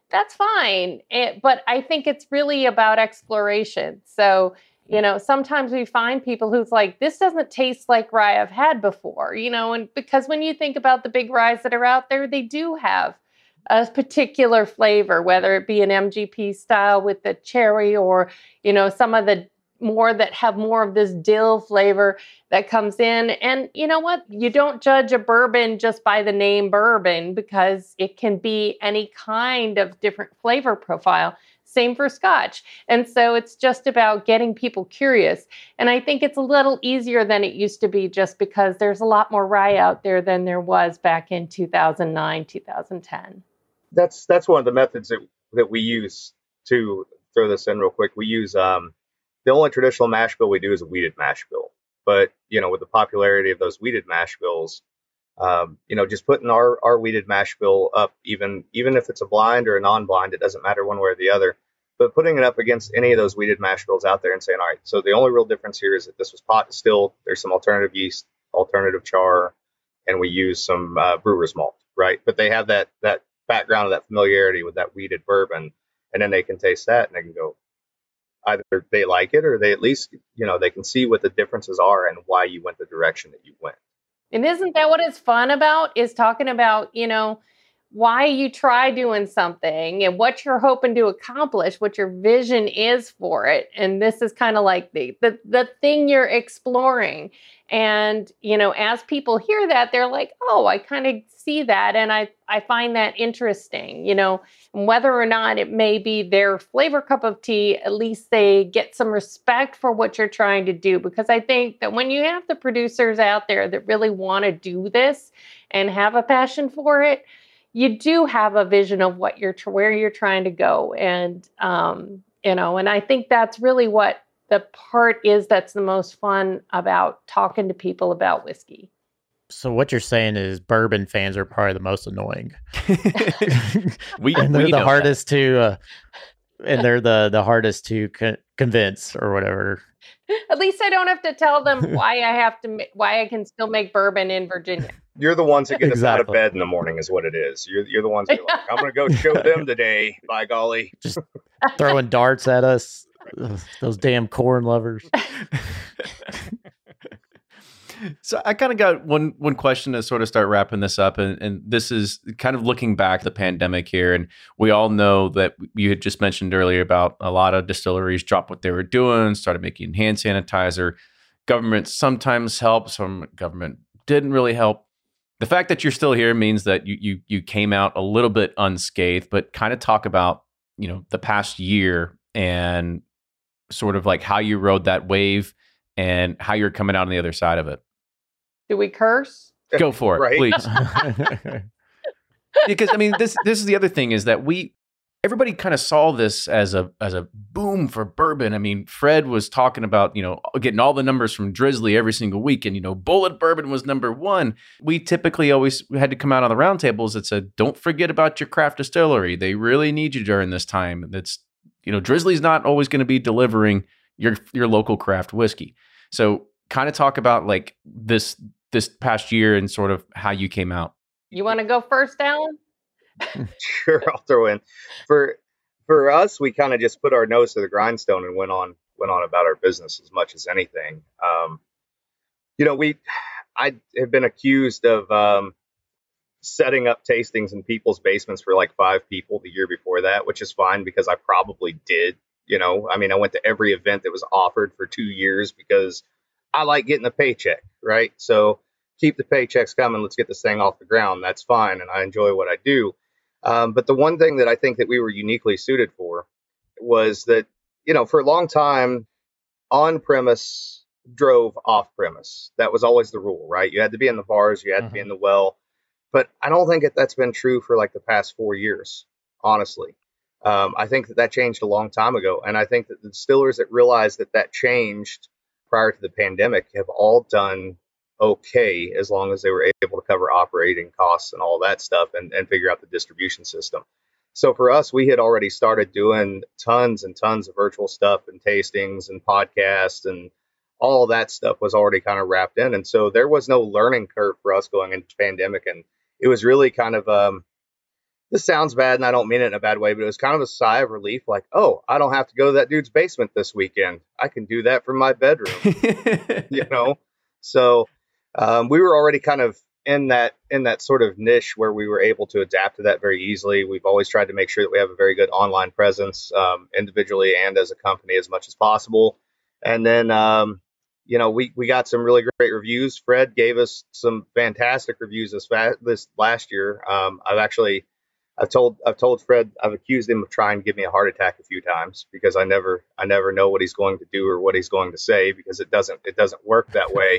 that's fine. It, but I think it's really about exploration. So, you know, sometimes we find people who's like, this doesn't taste like rye I've had before, you know, and because when you think about the big ryes that are out there, they do have a particular flavor, whether it be an M G P style with the cherry or, you know, some of the more that have more of this dill flavor that comes in. And you know what? You don't judge a bourbon just by the name bourbon, because it can be any kind of different flavor profile. Same for Scotch. And so it's just about getting people curious. And I think it's a little easier than it used to be, just because there's a lot more rye out there than there was back in two thousand nine, two thousand ten. That's that's one of the methods that, that we use to throw this in real quick. We use um, the only traditional mash bill we do is a wheated mash bill. But, you know, with the popularity of those wheated mash bills, um, you know, just putting our, our wheated mash bill up, even even if it's a blind or a non-blind, it doesn't matter one way or the other. But putting it up against any of those wheated mash bills out there and saying, all right, so the only real difference here is that this was pot distilled. There's some alternative yeast, alternative char, and we use some uh, brewer's malt, right? But they have that that background of that familiarity with that wheated bourbon, and then they can taste that and they can go, either they like it or they at least, you know, they can see what the differences are and why you went the direction that you went. And isn't that what it's fun about, is talking about, you know, why you try doing something and what you're hoping to accomplish, what your vision is for it. And this is kind of like the, the, the thing you're exploring. And, you know, as people hear that, they're like, oh, I kind of see that. And I, I find that interesting, you know, and whether or not it may be their flavor cup of tea, at least they get some respect for what you're trying to do. Because I think that when you have the producers out there that really want to do this and have a passion for it, you do have a vision of what you're, where you're trying to go. And, um, you know, and I think that's really what the part is that's the most fun about talking to people about whiskey. So what you're saying is bourbon fans are probably the most annoying. we, and they're we the know hardest that. to, uh, and they're the, the hardest to con- convince or whatever. At least I don't have to tell them why I have to, ma- why I can still make bourbon in Virginia. You're the ones that get Exactly. us out of bed in the morning is what it is. You're, you're the ones that are like, I'm going to go show them today, by golly. Just throwing darts at us. Ugh, those damn corn lovers. So I kind of got one one question to sort of start wrapping this up, and, and this is kind of looking back at the pandemic here, and we all know that you had just mentioned earlier about a lot of distilleries dropped what they were doing, started making hand sanitizer. Government sometimes helped, some government didn't really help. The fact that you're still here means that you you you came out a little bit unscathed, but kind of talk about, you know, the past year and sort of like how you rode that wave and how you're coming out on the other side of it. Do we curse? Go for it, Right. please. Because I mean, this this is the other thing is that we everybody kind of saw this as a as a boom for bourbon. I mean, Fred was talking about, you know, getting all the numbers from Drizzly every single week, and you know, Bullet Bourbon was number one. We typically always had to come out on the roundtables that said, "Don't forget about your craft distillery. They really need you during this time." That's, you know, Drizzly's not always going to be delivering your your local craft whiskey. So, kind of talk about like this this past year and sort of how you came out. You want to go first, Alan? Sure, I'll throw in. For for us, we kind of just put our nose to the grindstone and went on went on about our business as much as anything. Um, you know, we I have been accused of um, setting up tastings in people's basements for like five people the year before that, which is fine because I probably did. You know, I mean, I went to every event that was offered for two years because I like getting a paycheck, right? So keep the paychecks coming. Let's get this thing off the ground. That's fine. And I enjoy what I do. Um, but the one thing that I think that we were uniquely suited for was that, you know, for a long time, on premise drove off premise. That was always the rule, right? You had to be in the bars, you had mm-hmm. to be in the well. But I don't think that that's been true for like the past four years, honestly. Um, I think that that changed a long time ago. And I think that the distillers that realized that that changed prior to the pandemic have all done okay, as long as they were able to cover operating costs and all that stuff and, and figure out the distribution system. So for us, we had already started doing tons and tons of virtual stuff and tastings and podcasts, and all that stuff was already kind of wrapped in. And so there was no learning curve for us going into the pandemic. And it was really kind of, um, this sounds bad and I don't mean it in a bad way, but it was kind of a sigh of relief. Like, oh, I don't have to go to that dude's basement this weekend. I can do that from my bedroom, you know? So um, we were already kind of in that, in that sort of niche where we were able to adapt to that very easily. We've always tried to make sure that we have a very good online presence, um, individually and as a company as much as possible. And then, um, you know, we, we got some really great reviews. Fred gave us some fantastic reviews this, fa- this last year. Um, I've actually, I've told I've told Fred, I've accused him of trying to give me a heart attack a few times because I never I never know what he's going to do or what he's going to say because it doesn't it doesn't work that way.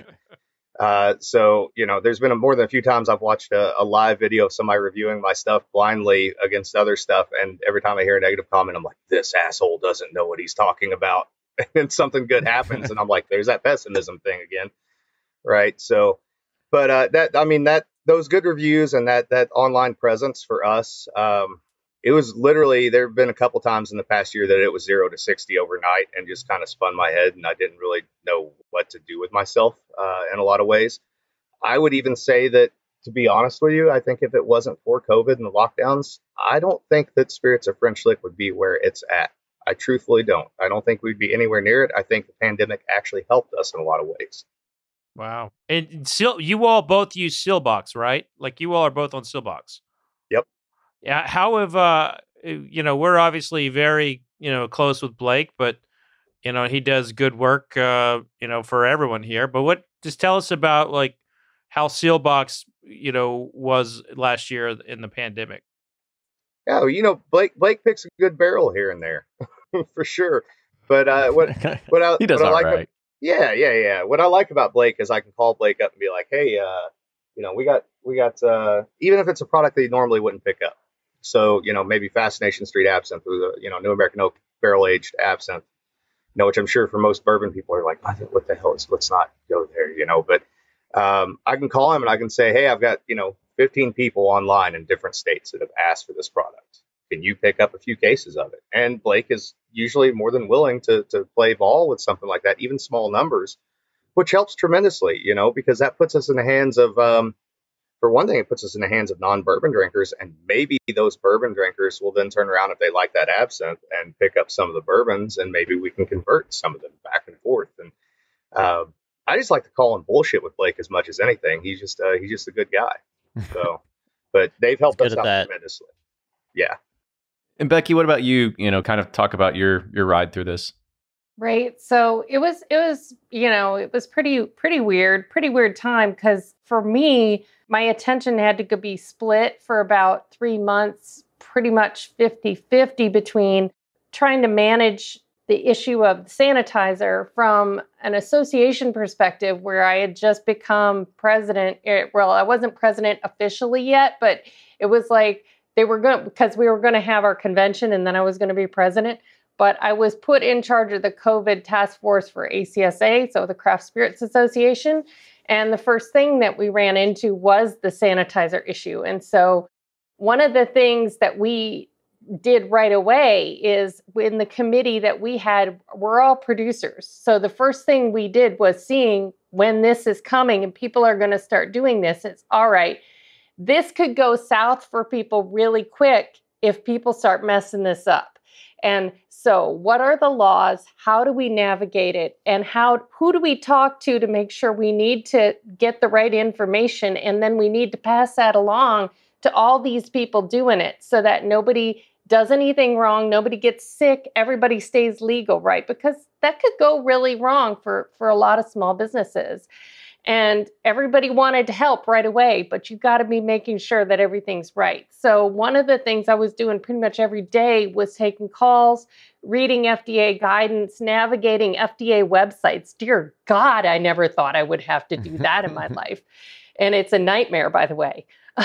uh, so you know, there's been a, more than a few times I've watched a, a live video of somebody reviewing my stuff blindly against other stuff, and every time I hear a negative comment, I'm like, this asshole doesn't know what he's talking about, and something good happens, and I'm like, there's that pessimism thing again, right? So, but uh, that I mean that. Those good reviews and that that online presence for us, um, it was literally, there have been a couple times in the past year that it was zero to sixty overnight and just kind of spun my head and I didn't really know what to do with myself uh, in a lot of ways. I would even say that, to be honest with you, I think if it wasn't for COVID and the lockdowns, I don't think that Spirits of French Lick would be where it's at. I truthfully don't. I don't think we'd be anywhere near it. I think the pandemic actually helped us in a lot of ways. Wow. And Seal, you all both use Sealbox, right? Like you all are both on Sealbox. Yep. Yeah. How have, uh, you know, we're obviously very, you know, close with Blake, but, you know, he does good work, uh, you know, for everyone here. But what, just tell us about like how Sealbox, you know, was last year in the pandemic. Yeah. You know, Blake, Blake picks a good barrel here and there for sure. But uh, what, what I, he does what I all like right. about, Yeah, yeah, yeah. What I like about Blake is I can call Blake up and be like, "Hey, uh, you know, we got, we got, uh, even if it's a product that you normally wouldn't pick up. So, you know, maybe Fascination Street Absinthe, with a, you know, New American Oak barrel aged absinthe, you know, which I'm sure for most bourbon people are like, what the hell is? Let's not go there, you know. But um, I can call him and I can say, hey, I've got, you know, fifteen people online in different states that have asked for this product. Can you pick up a few cases of it? And Blake is usually more than willing to to play ball with something like that, even small numbers, which helps tremendously, you know, because that puts us in the hands of, um, for one thing, it puts us in the hands of non-bourbon drinkers, and maybe those bourbon drinkers will then turn around if they like that absinthe and pick up some of the bourbons, and maybe we can convert some of them back and forth. And uh, I just like to call him bullshit with Blake as much as anything. He's just uh, he's just a good guy. So, but they've helped us out tremendously. Yeah. And Becky, what about you? You know, kind of talk about your your ride through this. Right. So it was, it was, you know, it was pretty, pretty weird, pretty weird time. Cause for me, my attention had to be split for about three months, pretty much fifty-fifty between trying to manage the issue of sanitizer from an association perspective, where I had just become president. Well, I wasn't president officially yet, but it was like they were going, because we were going to have our convention and then I was going to be president. But I was put in charge of the COVID task force for A C S A, so the Craft Spirits Association. And the first thing that we ran into was the sanitizer issue. And so one of the things that we did right away is, in the committee that we had, we're all producers. So the first thing we did was seeing when this is coming and people are going to start doing this, it's all right. This could go south for people really quick if people start messing this up. And so what are the laws? How do we navigate it? And how, who do we talk to to make sure we need to get the right information? And then we need to pass that along to all these people doing it so that nobody does anything wrong, nobody gets sick, everybody stays legal, right? Because that could go really wrong for, for a lot of small businesses. And everybody wanted to help right away, but you got to be making sure that everything's right. So one of the things I was doing pretty much every day was taking calls, reading F D A guidance, navigating F D A websites. Dear God, I never thought I would have to do that in my life. And it's a nightmare, by the way.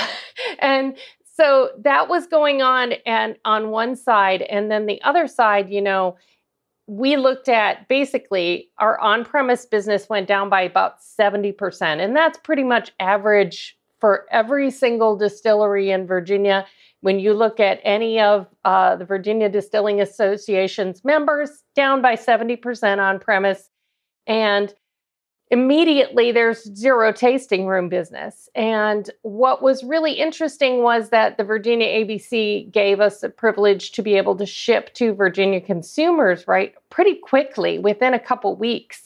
And so that was going on, and on one side. And then the other side, you know, we looked at basically our on-premise business went down by about seventy percent. And that's pretty much average for every single distillery in Virginia. When you look at any of uh, the Virginia Distilling Association's members, down by seventy percent on-premise. And immediately there's zero tasting room business. And what was really interesting was that the Virginia A B C gave us the privilege to be able to ship to Virginia consumers, right, pretty quickly within a couple weeks.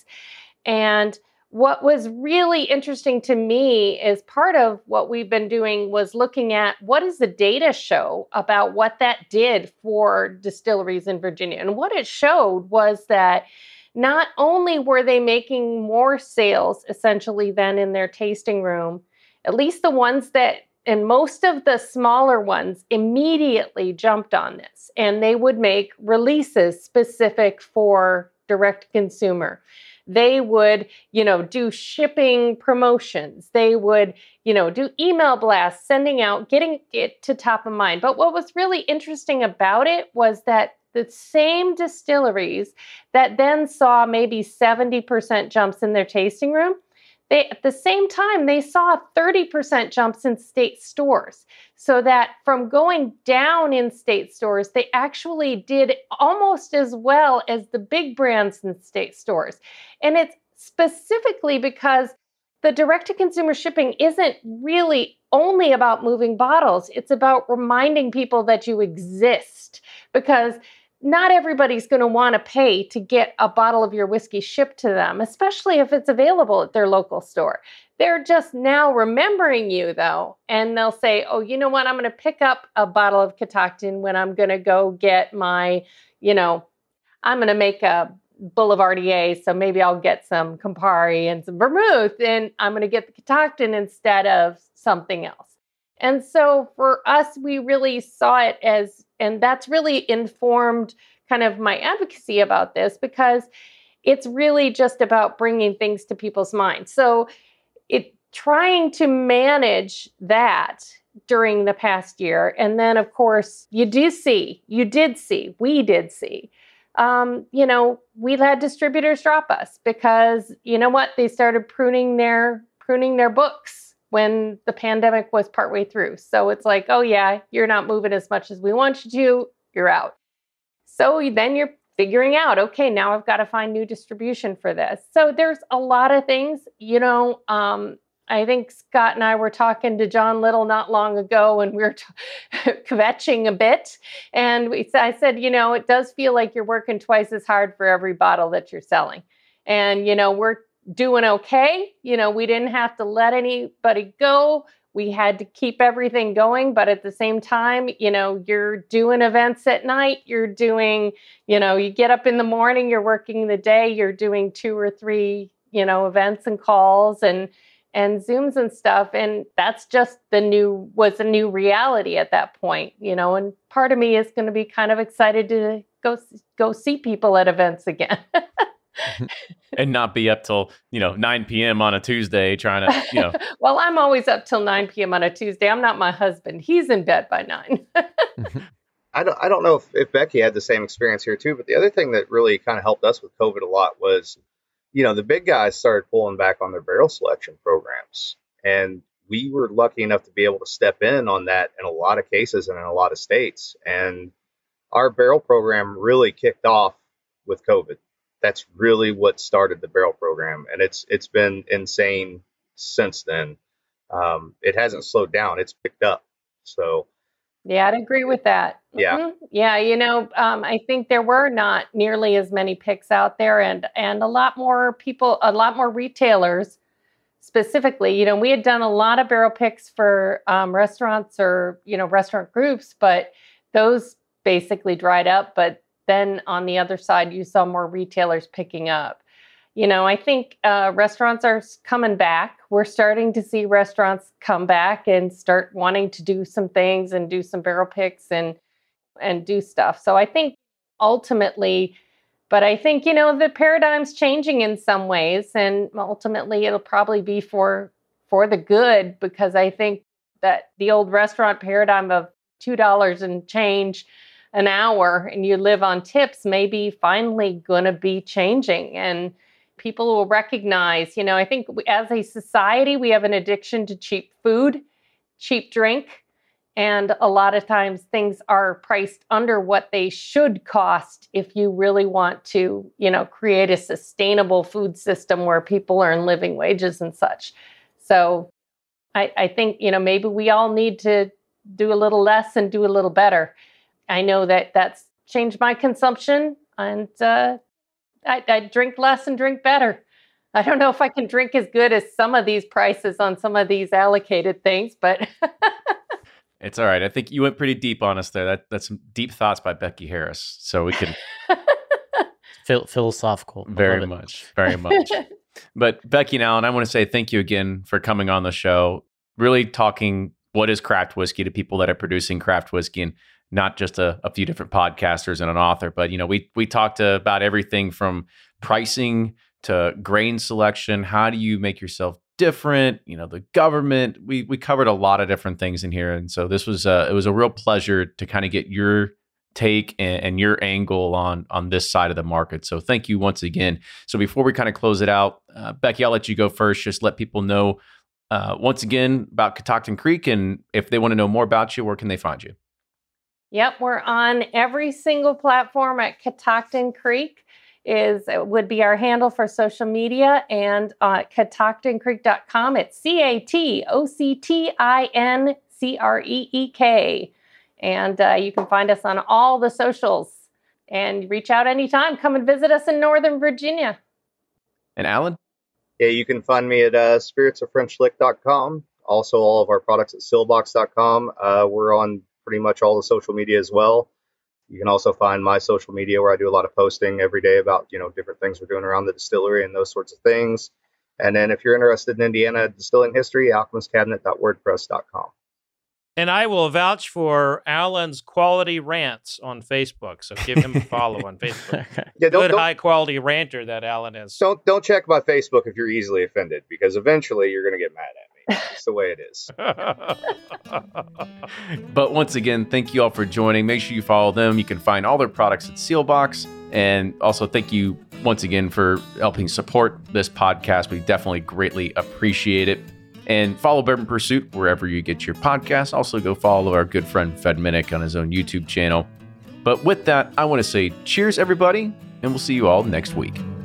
And what was really interesting to me is part of what we've been doing was looking at what does the data show about what that did for distilleries in Virginia. And what it showed was that not only were they making more sales essentially than in their tasting room, at least the ones that, and most of the smaller ones immediately jumped on this, and they would make releases specific for direct consumer. They would, you know, do shipping promotions. They would, you know, do email blasts, sending out, getting it to top of mind. But what was really interesting about it was that the same distilleries that then saw maybe seventy percent jumps in their tasting room, they at the same time, they saw thirty percent jumps in state stores. So that from going down in state stores, they actually did almost as well as the big brands in state stores. And it's specifically because the direct-to-consumer shipping isn't really only about moving bottles. It's about reminding people that you exist, because not everybody's going to want to pay to get a bottle of your whiskey shipped to them, especially if it's available at their local store. They're just now remembering you, though, and they'll say, oh, you know what? I'm going to pick up a bottle of Catoctin when I'm going to go get my, you know, I'm going to make a Boulevardier, so maybe I'll get some Campari and some vermouth, and I'm going to get the Catoctin instead of something else. And so for us, we really saw it as, and that's really informed kind of my advocacy about this, because it's really just about bringing things to people's minds. So it trying to manage that during the past year. And then, of course, you do see, you did see, we did see, um, you know, we've had distributors drop us because, you know what, they started pruning their, pruning their books when the pandemic was partway through. So it's like, oh yeah, you're not moving as much as we want you to, you're out. So then you're figuring out, okay, now I've got to find new distribution for this. So there's a lot of things, you know, um, I think Scott and I were talking to John Little not long ago, and we were t- kvetching a bit. And we, I said, you know, it does feel like you're working twice as hard for every bottle that you're selling. And, you know, we're doing okay. You know, we didn't have to let anybody go. We had to keep everything going. But at the same time, you know, you're doing events at night. You're doing, you know, you get up in the morning, you're working the day, you're doing two or three, you know, events and calls and, and Zooms and stuff. And that's just the new, was a new reality at that point, you know, and part of me is going to be kind of excited to go, go see people at events again. And not be up till, you know, nine p.m. on a Tuesday trying to, you know. Well, I'm always up till nine p.m. on a Tuesday. I'm not my husband. He's in bed by nine. I don't, I don't know if, if Becky had the same experience here too, but the other thing that really kind of helped us with COVID a lot was, you know, the big guys started pulling back on their barrel selection programs. And we were lucky enough to be able to step in on that in a lot of cases and in a lot of states. And our barrel program really kicked off with COVID. That's really what started the barrel program. And it's it's been insane since then. Um, it hasn't slowed down. It's picked up. So, yeah, I'd agree with that. Yeah. Mm-hmm. Yeah. You know, um, I think there were not nearly as many picks out there, and, and a lot more people, a lot more retailers specifically. You know, we had done a lot of barrel picks for um, restaurants or, you know, restaurant groups, but those basically dried up. But then on the other side, you saw more retailers picking up. You know, I think uh, restaurants are coming back. We're starting to see restaurants come back and start wanting to do some things and do some barrel picks and and do stuff. So I think ultimately, but I think, you know, the paradigm's changing in some ways, and ultimately it'll probably be for for the good, because I think that the old restaurant paradigm of two dollars and change an hour and you live on tips may be finally going to be changing, and people will recognize, you know, I think we, as a society, we have an addiction to cheap food, cheap drink, And a lot of times things are priced under what they should cost if you really want to, you know, create a sustainable food system where people earn living wages and such. So I, I think, you know, maybe we all need to do a little less and do a little better. I know that that's changed my consumption, and uh, I, I drink less and drink better. I don't know if I can drink as good as some of these prices on some of these allocated things, but... It's all right. I think you went pretty deep on us there. That That's some deep thoughts by Becky Harris. So we can... Phil- philosophical. Very much. Very much. But Becky and Alan, I want to say thank you again for coming on the show, really talking what is craft whiskey to people that are producing craft whiskey, and not just a, a few different podcasters and an author. But, you know, we we talked about everything from pricing to grain selection. How do you make yourself different? You know, the government. We we covered a lot of different things in here, and so this was a, it was a real pleasure to kind of get your take and, and your angle on on this side of the market. So thank you once again. So before we kind of close it out, uh, Becky, I'll let you go first. Just let people know uh, once again about Catoctin Creek, and if they want to know more about you, where can they find you? Yep, we're on every single platform at Catoctin Creek. Is would be our handle for social media, and uh, catoctin creek dot com. It's C A T O C T I N C R E E K. And uh, you can find us on all the socials, and reach out anytime. Come and visit us in Northern Virginia. And Alan? Yeah, you can find me at uh, spirits of french lick dot com. Also, all of our products at sealbox dot com. Uh, we're on pretty much all the social media as well. You can also find my social media, where I do a lot of posting every day about, you know, different things we're doing around the distillery and those sorts of things. And then if you're interested in Indiana distilling history, alchemist cabinet dot wordpress dot com. And I will vouch for Alan's quality rants on Facebook. So give him a follow on Facebook. Yeah, don't, Good don't, high quality ranter that Alan is. Don't don't check my Facebook if you're easily offended, because eventually you're going to get mad at me. It's the way it is. But once again, thank you all for joining. Make sure you follow them. You can find all their products at Sealbox. And also thank you once again for helping support this podcast. We definitely greatly appreciate it. And follow Bourbon Pursuit wherever you get your podcasts. Also go follow our good friend Fed Minnick on his own YouTube channel. But with that, I want to say cheers, everybody, and we'll see you all next week.